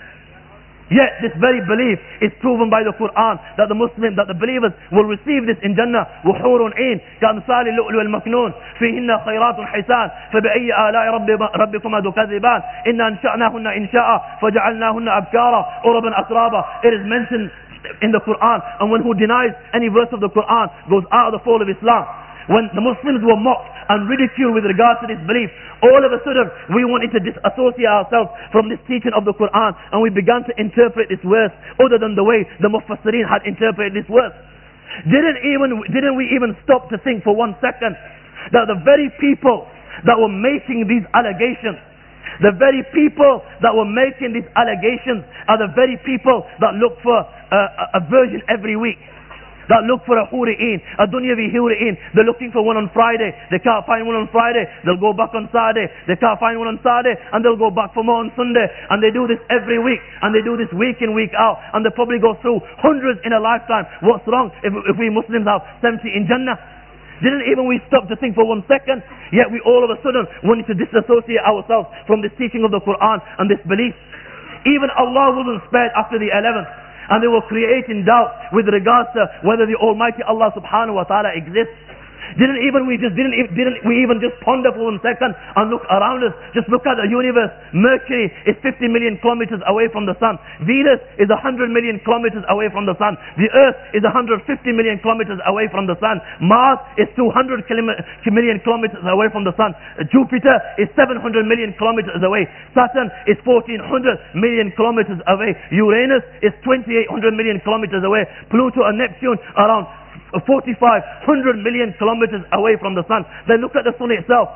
Yet this very belief is proven by the Quran that the believers will receive this in Jannah. وحور عين كأمثال اللؤلؤ المكنون فيهن خيرات حسان فبأي آلاء ربكما تكذبان إن أنشأناهن إنشاء فجعلناهن أبكارا عربا أترابا. It is mentioned in the Quran, and one who denies any verse of the Quran goes out of the fold of Islam. When the Muslims were mocked and ridiculed with regard to this belief, all of a sudden we wanted to disassociate ourselves from this teaching of the Quran, and we began to interpret this verse other than the way the Mufassirin had interpreted this verse. Didn't we even stop to think for 1 second that the very people that were making these allegations, the very people that were making these allegations are the very people that look for a virgin every week, that look for a huri'een, a dunyavi huri'een. They're looking for one on Friday. They can't find one on Friday. They'll go back on Saturday. They can't find one on Saturday, and they'll go back for more on Sunday. And they do this every week, and they do this week in, week out, and they probably go through hundreds in a lifetime. What's wrong if we Muslims have 70 in Jannah? Didn't even we stop to think for 1 second? Yet we all of a sudden wanted to disassociate ourselves from this teaching of the Quran and this belief. Even Allah wasn't spared after the 11th. And they were creating doubt with regards to whether the Almighty Allah subhanahu wa ta'ala exists. Didn't we even just ponder for 1 second and look around us? Just look at the universe. Mercury is 50 million kilometers away from the sun. Venus is 100 million kilometers away from the sun. The Earth is 150 million kilometers away from the sun. Mars is 200 million kilometers away from the sun. Jupiter is 700 million kilometers away. Saturn is 1400 million kilometers away. Uranus is 2800 million kilometers away. Pluto and Neptune around 4,500 million kilometers away from the sun. Then look at the sun itself.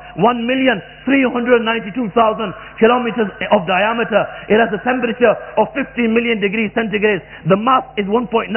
1,392,000 kilometers of diameter. It has a temperature of 15 million degrees centigrade. The mass is 1.99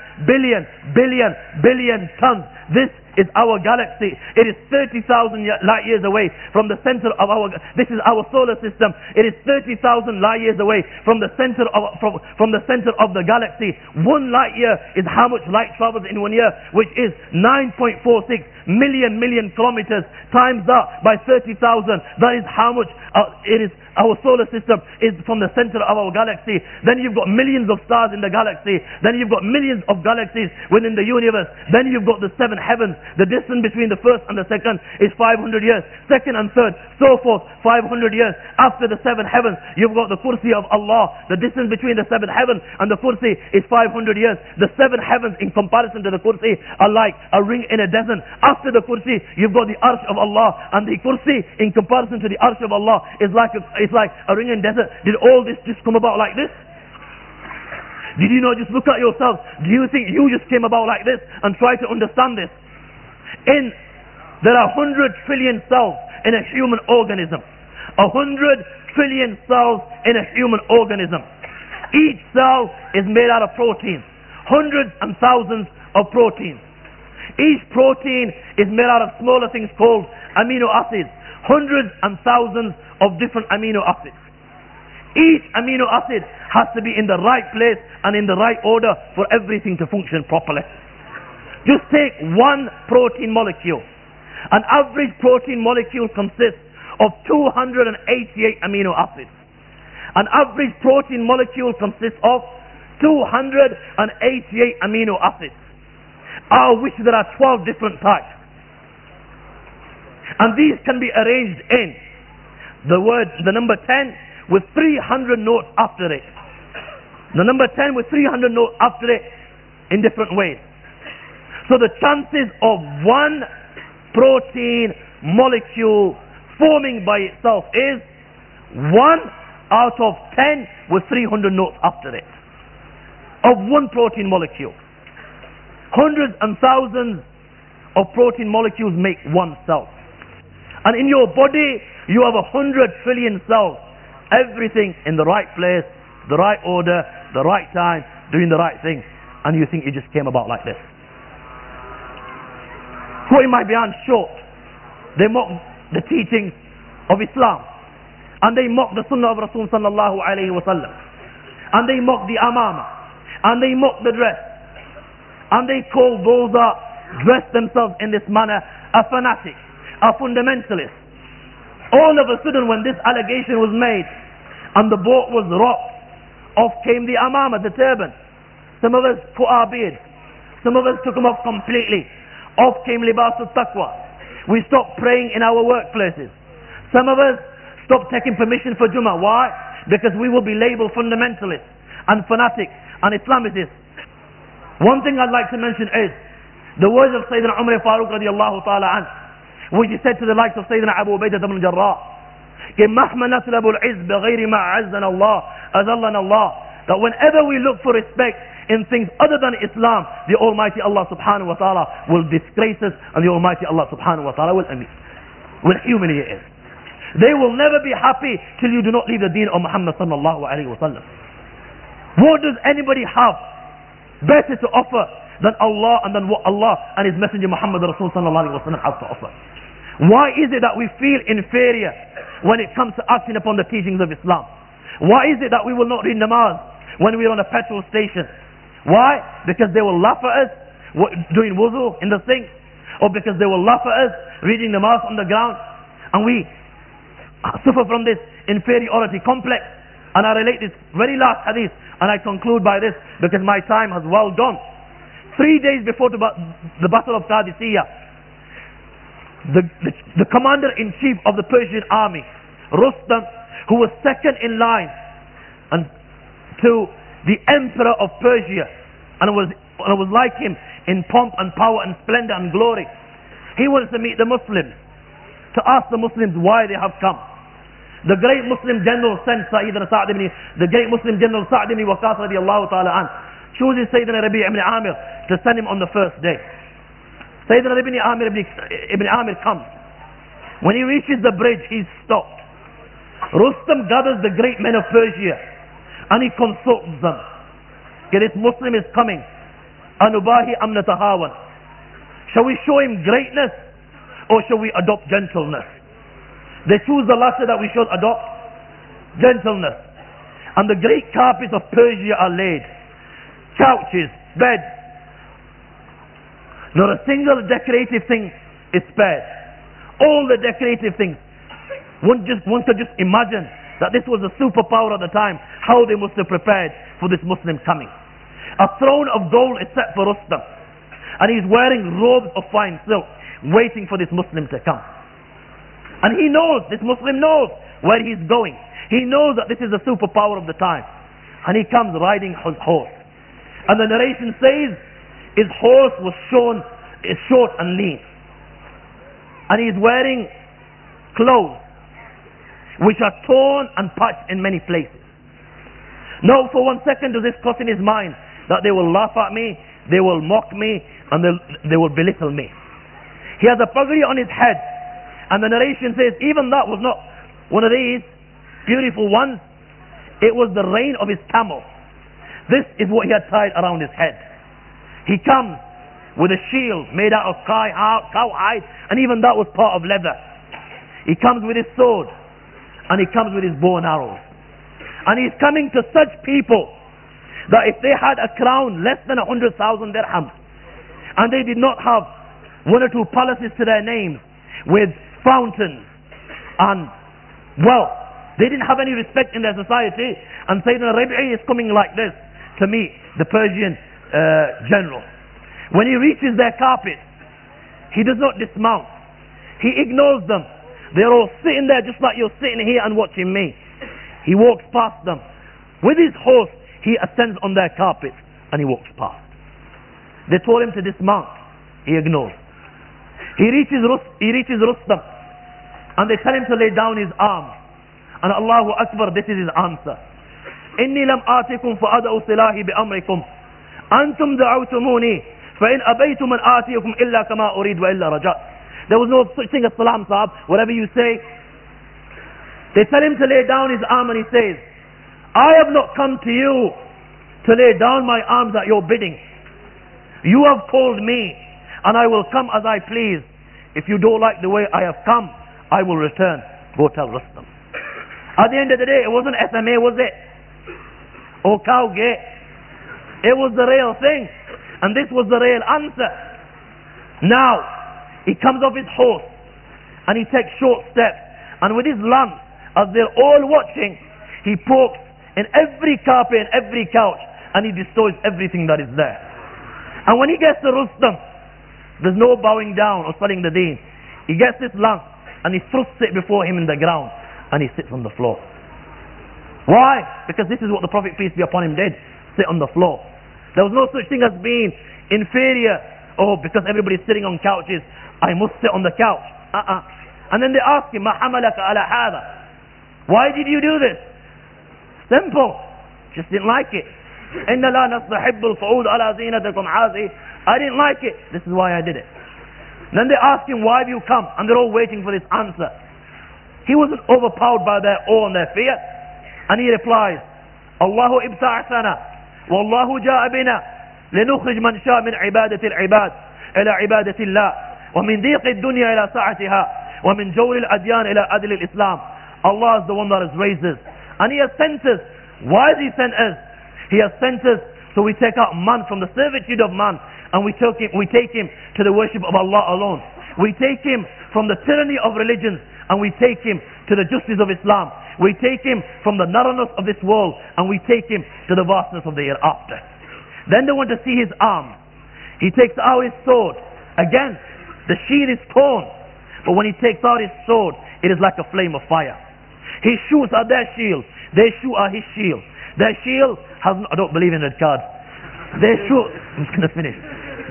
billion tons. This is our galaxy. It is 30,000 light years away from the center of this is our solar system. It is 30,000 light years away from the center of the galaxy. 1 light year is how much light travels in 1 year, which is 9.46 million kilometers. Times that by 30,000. That is how much it is. Our solar system is from the center of our galaxy. Then you've got millions of stars in the galaxy. Then you've got millions of galaxies within the universe. Then you've got the 7 heavens. The distance between the first and the second is 500 years. Second and third, so forth, 500 years. After the 7 heavens, you've got the kursi of Allah. The distance between the 7 heavens and the kursi is 500 years. The 7 heavens in comparison to the kursi are like a ring in a desert. After the kursi, you've got the arsh of Allah. And the kursi in comparison to the arsh of Allah is like a ring in desert. Did all this just come about like this? Did you not just look at yourself? Do you think you just came about like this and try to understand this? There are 100 trillion cells in a human organism. 100 trillion cells in a human organism. Each cell is made out of proteins. Hundreds and thousands of proteins. Each protein is made out of smaller things called amino acids. Hundreds and thousands of different amino acids. Each amino acid has to be in the right place and in the right order for everything to function properly. Just take one protein molecule. An average protein molecule consists of 288 amino acids. An average protein molecule consists of 288 amino acids, out of which there are 12 different types. And these can be arranged in the number 10 with 300 notes after it. The number 10 with 300 notes after it in different ways. So the chances of one protein molecule forming by itself is 1 out of 10 with 300 notes after it. Of one protein molecule. Hundreds and thousands of protein molecules make one cell. And in your body, you have 100 trillion cells. Everything in the right place, the right order, the right time, doing the right thing. And you think it just came about like this. Putting my behind short, they mock the teachings of Islam. And they mock the Sunnah of Rasul sallallahu alayhi wa sallam. And they mock the amama. And they mock the dress. And they call those that dress themselves in this manner a fanatic, a fundamentalist. All of a sudden when this allegation was made and the boat was rocked, off came the amama, the turban. Some of us put our beards. Some of us took them off completely. Off came libas al-taqwa. We stopped praying in our workplaces. Some of us stopped taking permission for Jummah. Why? Because we will be labeled fundamentalists and fanatics and Islamicists. One thing I'd like to mention is the words of Sayyidina Umar Farooq radiallahu ta'ala anhu, which he said to the likes of Sayyidina Abu Ubaidah ibn Jarrah, مهما نطلب العز بغير ما عزنا الله أذلنا الله, that whenever we look for respect in things other than Islam, the Almighty Allah subhanahu wa ta'ala will disgrace us, and the Almighty Allah subhanahu wa ta'ala will humiliate us. They will never be happy till you do not leave the deen of Muhammad sallallahu alayhi wa sallam. What does anybody have better to offer than Allah and than what Allah and His Messenger Muhammad Rasul sallallahu alayhi wa sallam have to offer? Why is it that we feel inferior when it comes to acting upon the teachings of Islam? Why is it that we will not read namaz when we're on a petrol station? Why? Because they will laugh at us doing wuzu in the sink, or because they will laugh at us reading namaz on the ground, and we suffer from this inferiority complex. And I relate this very last hadith, and I conclude by this because my time has well gone. 3 days before the Battle of Qadisiyah, the commander-in-chief of the Persian army, Rustam, who was second in line and to the emperor of Persia, and was like him in pomp and power and splendor and glory. He wants to meet the Muslims, to ask the Muslims why they have come. The great Muslim general sent the great Muslim general Sa'd ibn Waqqas radiallahu ta'ala an, chooses Sayyidina Rabi' ibn Amir to send him on the first day. Sayyidina Ibn Amir comes. When he reaches the bridge, he's stopped. Rustam gathers the great men of Persia and he consults them. Okay, this Muslim is coming. Anubahi am natahawan. Shall we show him greatness or shall we adopt gentleness? They choose the latter, that we should adopt gentleness. And the great carpets of Persia are laid. Couches, beds. Not a single decorative thing is spared. All the decorative things. One could just imagine that this was a superpower at the time, how they must have prepared for this Muslim coming. A throne of gold is set for Rustam, and he's wearing robes of fine silk, waiting for this Muslim to come. And he knows, this Muslim knows where he's going. He knows that this is the superpower of the time. And he comes riding his horse. And the narration says, his horse was short and lean. And he's wearing clothes which are torn and patched in many places. No, for 1 second does this cross in his mind that they will laugh at me, they will mock me, and they will belittle me. He has a pagri on his head, and the narration says even that was not one of these beautiful ones. It was the rein of his camel. This is what he had tied around his head. He comes with a shield made out of cow hide, and even that was part of leather. He comes with his sword, and he comes with his bow and arrows. And he's coming to such people that if they had a crown less than 100,000 dirhams, and they did not have 1 or 2 palaces to their names with fountains And, well, they didn't have any respect in their society, and Sayyidina Rabi'i is coming like this to meet the Persian general. When he reaches their carpet, he does not dismount. He ignores them. They're all sitting there just like you're sitting here and watching me. He walks past them. With his horse, he ascends on their carpet and he walks past. They told him to dismount. He ignores. He reaches Rustam and they tell him to lay down his arms. And Allahu Akbar, this is his answer. إني لم آتكم فأدعوا سلاحي بأمركم أنتم دعوتموني فإن أبيتم أن آتيكم إلا كما أريد وإلا رجاء. There was no such thing as salam, sahab. Whatever you say. They tell him to lay down his arm and he says, I have not come to you to lay down my arms at your bidding. You have called me and I will come as I please. If you don't like the way I have come, I will return. Go tell Rustam. At the end of the day, it wasn't SMA, was it? Or Cowgate. It was the real thing. And this was the real answer. Now, he comes off his horse and he takes short steps. And with his lance, as they're all watching, he pokes in every carpet and every couch and he destroys everything that is there. And when he gets to Rustam, there's no bowing down or selling the deen. He gets this lance and he thrusts it before him in the ground and he sits on the floor. Why? Because this is what the Prophet, peace be upon him, did. Sit on the floor. There was no such thing as being inferior. Oh, because everybody's sitting on couches, I must sit on the couch. And then they ask him, مَا حَمَلَكَ عَلَى هَذَا? Why did you do this? Simple. Just didn't like it. إِنَّ لَا نَسْتَحِبُّ الْقُعُودَ عَلَى زِينَتَكُمْ هَذِهِ. I didn't like it. This is why I did it. Then they ask him, why have you come? And they're all waiting for this answer. He wasn't overpowered by their awe and their fear. And he replies, Allahu ibta'athana, Wallahu ja'a bina, لنخرج من شاء من عبادة العباد إلى عبادة الله ومن ضيق الدنيا إلى سعتها ومن جور الأديان إلى عدل الإسلام. Allah is the one that has raised us. And he has sent us. Why has he sent us? He has sent us so we take out man from the servitude of man and we take him to the worship of Allah alone. We take him from the tyranny of religions and we take him to the justice of Islam. We take him from the narrowness of this world and we take him to the vastness of the hereafter. Then they want to see his arm. He takes out his sword. Again, the shield is torn. But when he takes out his sword, it is like a flame of fire. He shoots at their shield. They shoot at his shield. Their shield has no, I don't believe in red cards. They shoot. I'm just going to finish.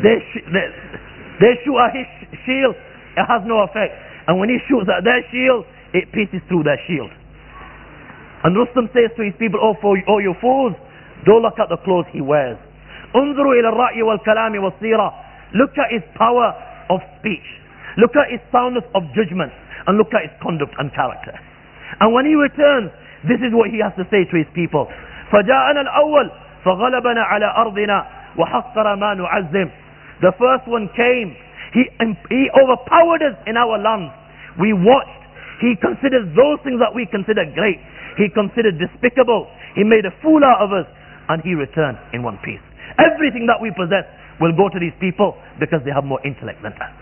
They shoot at his shield. It has no effect. And when he shoots at their shield, it pierces through their shield. And Rustam says to his people, oh you fools, don't look at the clothes he wears. انظروا إلى الرأي والكلام والسيرة. Look at his power of speech. Look at his soundness of judgment. And look at his conduct and character. And when he returns, this is what he has to say to his people. فجاءنا الأول فغلبنا على أرضنا وحقر ما نعزم. The first one came. He overpowered us in our land. We watched. He considered those things that we consider great. He considered despicable. He made a fool out of us. And he returned in one piece. Everything that we possess will go to these people because they have more intellect than us.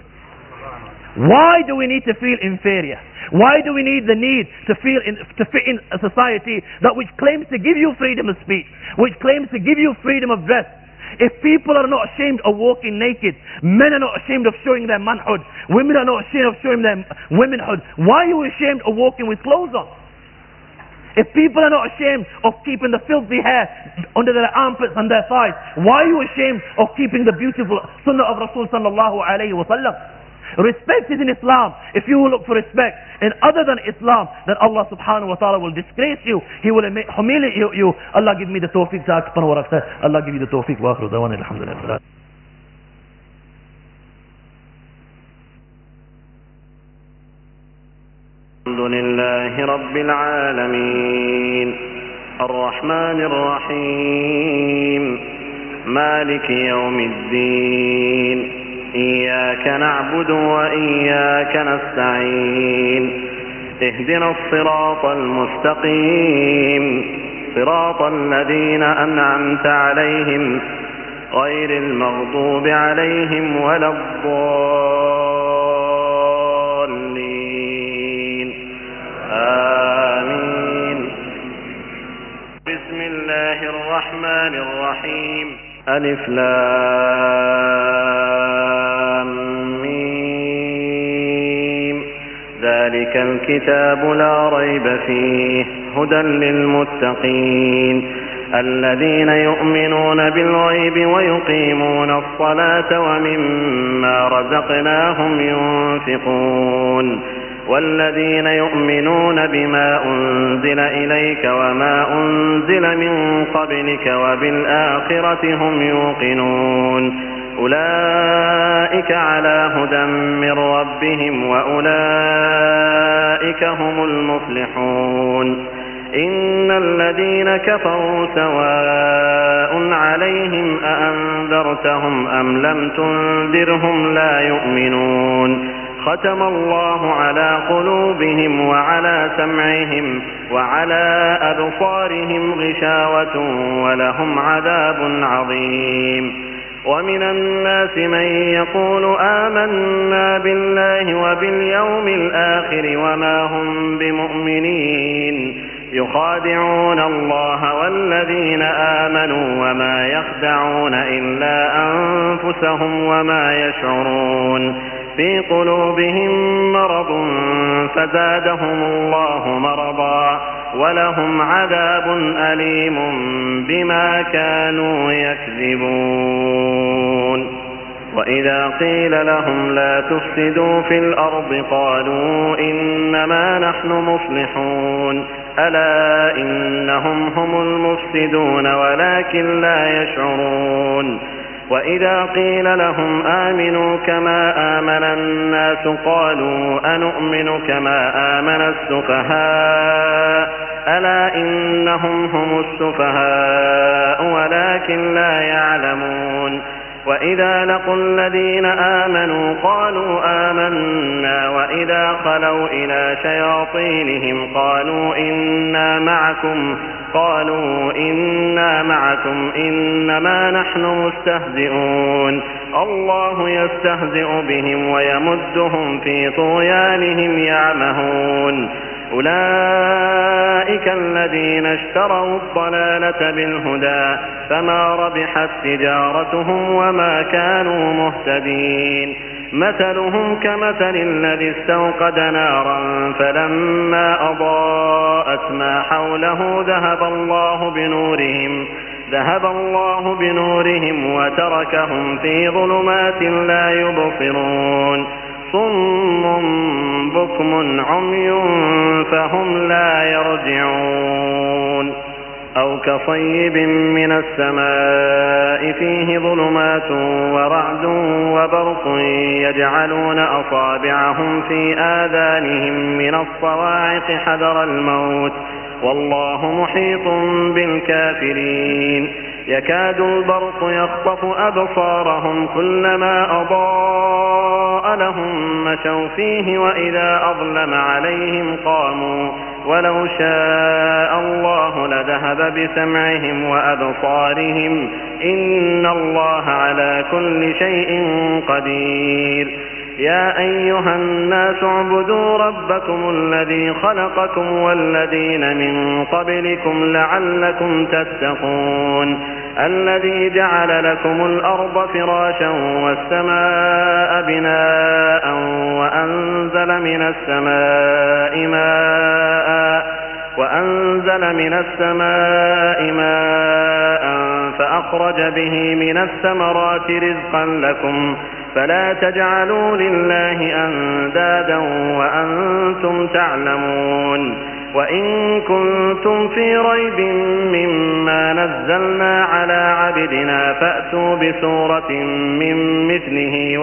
Why do we need to feel inferior? Why do we need the need to fit in a society that which claims to give you freedom of speech, which claims to give you freedom of dress? If people are not ashamed of walking naked, men are not ashamed of showing their manhood, women are not ashamed of showing their womanhood, why are you ashamed of walking with clothes on? If people are not ashamed of keeping the filthy hair under their armpits and their thighs, why are you ashamed of keeping the beautiful sunnah of Rasul sallallahu alayhi wa sallam? Respect is in Islam. If you will look for respect in other than Islam, then Allah subhanahu wa ta'ala will disgrace you. He will humiliate you. Allah give me the tawfiq to act upon what I've said. Allah give you the tawfiq. Wa akhiru dawana alhamdulillah. الحمد لله رب العالمين الرحمن الرحيم مالك يوم الدين إياك نعبد وإياك نستعين اهدنا الصراط المستقيم صراط الذين أنعمت عليهم غير المغضوب عليهم ولا الضالين الرحمن الرحيم ألف لام ميم ذلك الكتاب لا ريب فيه هدى للمتقين الذين يؤمنون بالغيب ويقيمون الصلاة ومما رزقناهم ينفقون والذين يؤمنون بما أنزل إليك وما أنزل من قبلك وبالآخرة هم يوقنون أولئك على هدى من ربهم وأولئك هم المفلحون إن الذين كفروا سواء عليهم أأنذرتهم أم لم تنذرهم لا يؤمنون ختم الله على قلوبهم وعلى سمعهم وعلى أبصارهم غشاوة ولهم عذاب عظيم ومن الناس من يقول آمنا بالله وباليوم الآخر وما هم بمؤمنين يخادعون الله والذين آمنوا وما يخدعون إلا أنفسهم وما يشعرون في قلوبهم مرض فزادهم الله مرضا ولهم عذاب أليم بما كانوا يكذبون وإذا قيل لهم لا تفسدوا في الأرض قالوا إنما نحن مصلحون ألا إنهم هم المفسدون ولكن لا يشعرون وإذا قيل لهم آمنوا كما آمن الناس قالوا أنؤمن كما آمن السفهاء ألا إنهم هم السفهاء ولكن لا يعلمون وإذا لقوا الذين آمنوا قالوا آمنا وإذا خلوا إلى شياطينهم قالوا إنا معكم إنما نحن مستهزئون الله يستهزئ بهم ويمدهم في طغيانهم يعمهون أولئك الذين اشتروا الضلالة بالهدى فما ربحت تجارتهم وما كانوا مهتدين مثلهم كمثل الذي استوقد نارا فلما أضاءت ما حوله ذهب الله بنورهم وتركهم في ظلمات لا يبصرون صم بكم عمي فهم لا يرجعون أو كصيب من السماء فيه ظلمات ورعد وبرق يجعلون أصابعهم في آذانهم من الصواعق حذر الموت والله محيط بالكافرين يكاد البرق يخطف أبصارهم كلما أضاء لهم مشوا فيه وإذا أظلم عليهم قاموا ولو شاء الله لذهب بسمعهم وأبصارهم إن الله على كل شيء قدير يا أيها الناس اعبدوا ربكم الذي خلقكم والذين من قبلكم لعلكم تتقون الذي جعل لكم الأرض فراشا والسماء بناء وأنزل من السماء ماء فأخرج به من الثمرات رزقا لكم فلا تجعلوا لله أندادا وأنتم تعلمون وإن كنتم في ريب مما نزلنا على عبدنا فأتوا بسورة من مثله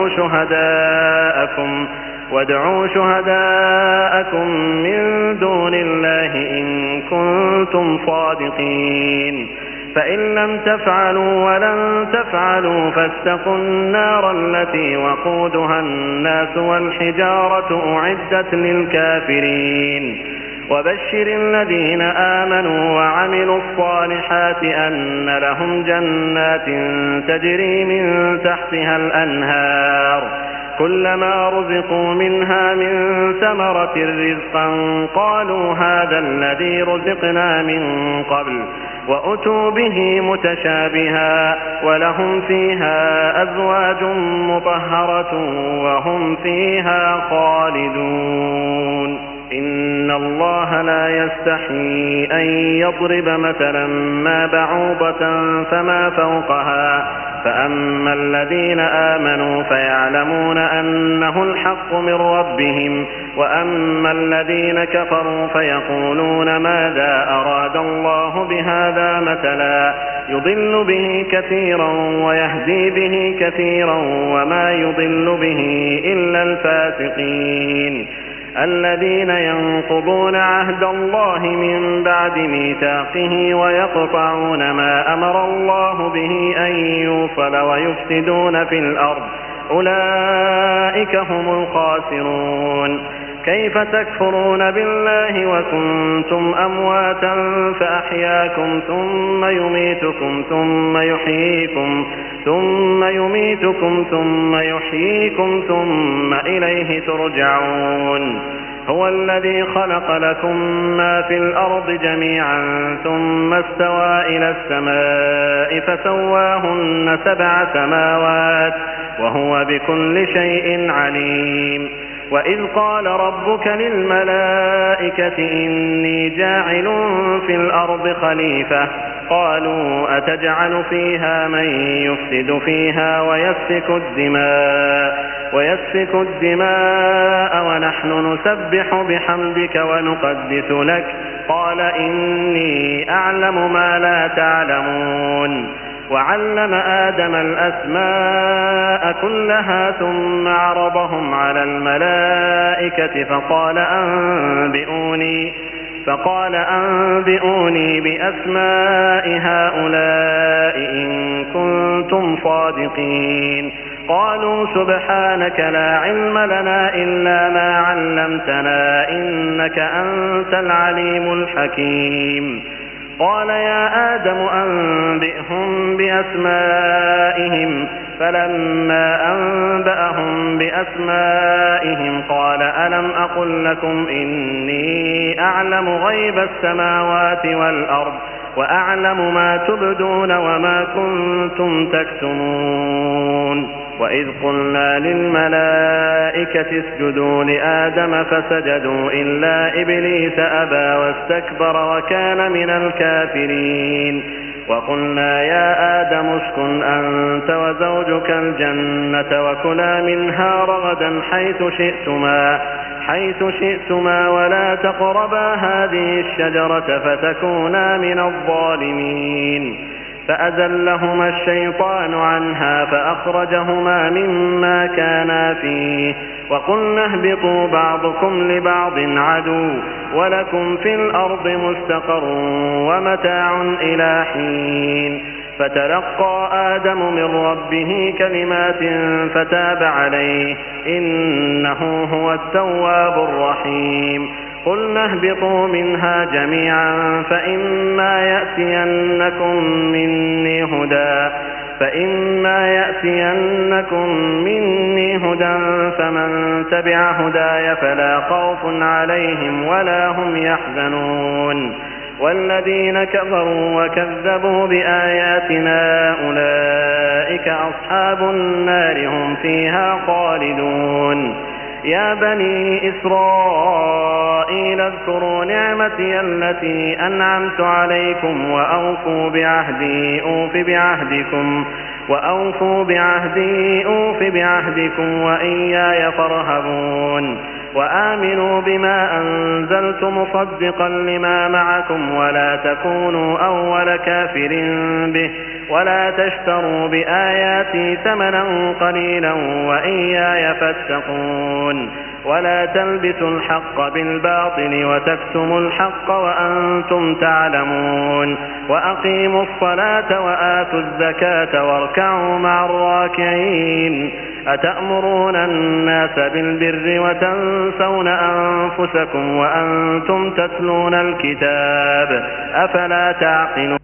وادعوا شهداءكم من دون الله إن كنتم صادقين فإن لم تفعلوا ولن تفعلوا فاتقوا النار التي وقودها الناس والحجارة أعدت للكافرين وبشر الذين آمنوا وعملوا الصالحات أن لهم جنات تجري من تحتها الأنهار كلما رزقوا منها من ثمرة رزقا قالوا هذا الذي رزقنا من قبل وأتوا به متشابها ولهم فيها أزواج مطهرة وهم فيها خالدون إن الله لا يستحيي أن يضرب مثلا ما بعوضة فما فوقها فأما الذين آمنوا فيعلمون أنه الحق من ربهم وأما الذين كفروا فيقولون ماذا أراد الله بهذا مثلا يضل به كثيرا ويهدي به كثيرا وما يضل به إلا الفاسقين الذين ينقضون عهد الله من بعد ميثاقه ويقطعون ما أمر الله به أن يوصل ويفسدون في الأرض أولئك هم الخاسرون كيف تكفرون بالله وكنتم أمواتا فأحياكم ثم يميتكم ثم يحييكم ثم إليه ترجعون هو الذي خلق لكم ما في الأرض جميعا ثم استوى إلى السماء فسواهن 7 سماوات وهو بكل شيء عليم وإذ قال ربك للملائكة إني جاعل في الأرض خليفة قالوا أتجعل فيها من يفسد فيها ويسفك الدماء ونحن نسبح بحمدك ونقدس لك قال إني أعلم ما لا تعلمون وعلم آدم الأسماء كلها ثم عرضهم على الملائكة فقال أنبئوني بأسماء هؤلاء إن كنتم صادقين قالوا سبحانك لا علم لنا إلا ما علمتنا إنك أنت العليم الحكيم قال يا آدم أنبئهم بأسمائهم فلما أنبأهم بأسمائهم قال ألم أقل لكم إني أعلم غيب السماوات والأرض وأعلم ما تبدون وما كنتم تكتمون وإذ قلنا للملائكة اسجدوا لآدم فسجدوا إلا إبليس أبى واستكبر وكان من الكافرين وقلنا يا آدم اسكن أنت وزوجك الجنة وكلا منها رغدا حيث شئتما ولا تقربا هذه الشجرة فتكونا من الظالمين فأزلهما الشيطان عنها فأخرجهما مما كانا فيه وقلنا اهبطوا بعضكم لبعض عدو ولكم في الأرض مستقر ومتاع إلى حين فتلقى آدم من ربه كلمات فتاب عليه إنه هو التواب الرحيم قلنا اهبطوا منها جميعا فإما يأتينكم مني هدى فمن تبع هداي فلا خوف عليهم ولا هم يحزنون والذين كفروا وكذبوا بآياتنا أولئك أصحاب النار هم فيها خالدون يا بني إسرائيل اذكروا نعمتي التي أنعمت عليكم وأوفوا بعهدي أوف بعهدكم وإياي فارهبون وآمنوا بما أنزلت مصدقا لما معكم ولا تكونوا أول كافر به ولا تشتروا بآياتي ثمنا قليلا وإياي فاتقون ولا تلبسوا الحق بالباطل وتكتموا الحق وأنتم تعلمون وأقيموا الصلاة وآتوا الزكاة واركعوا مع الراكعين أتأمرون الناس بالبر وتنسون أنفسكم وأنتم تتلون الكتاب أفلا تعقلون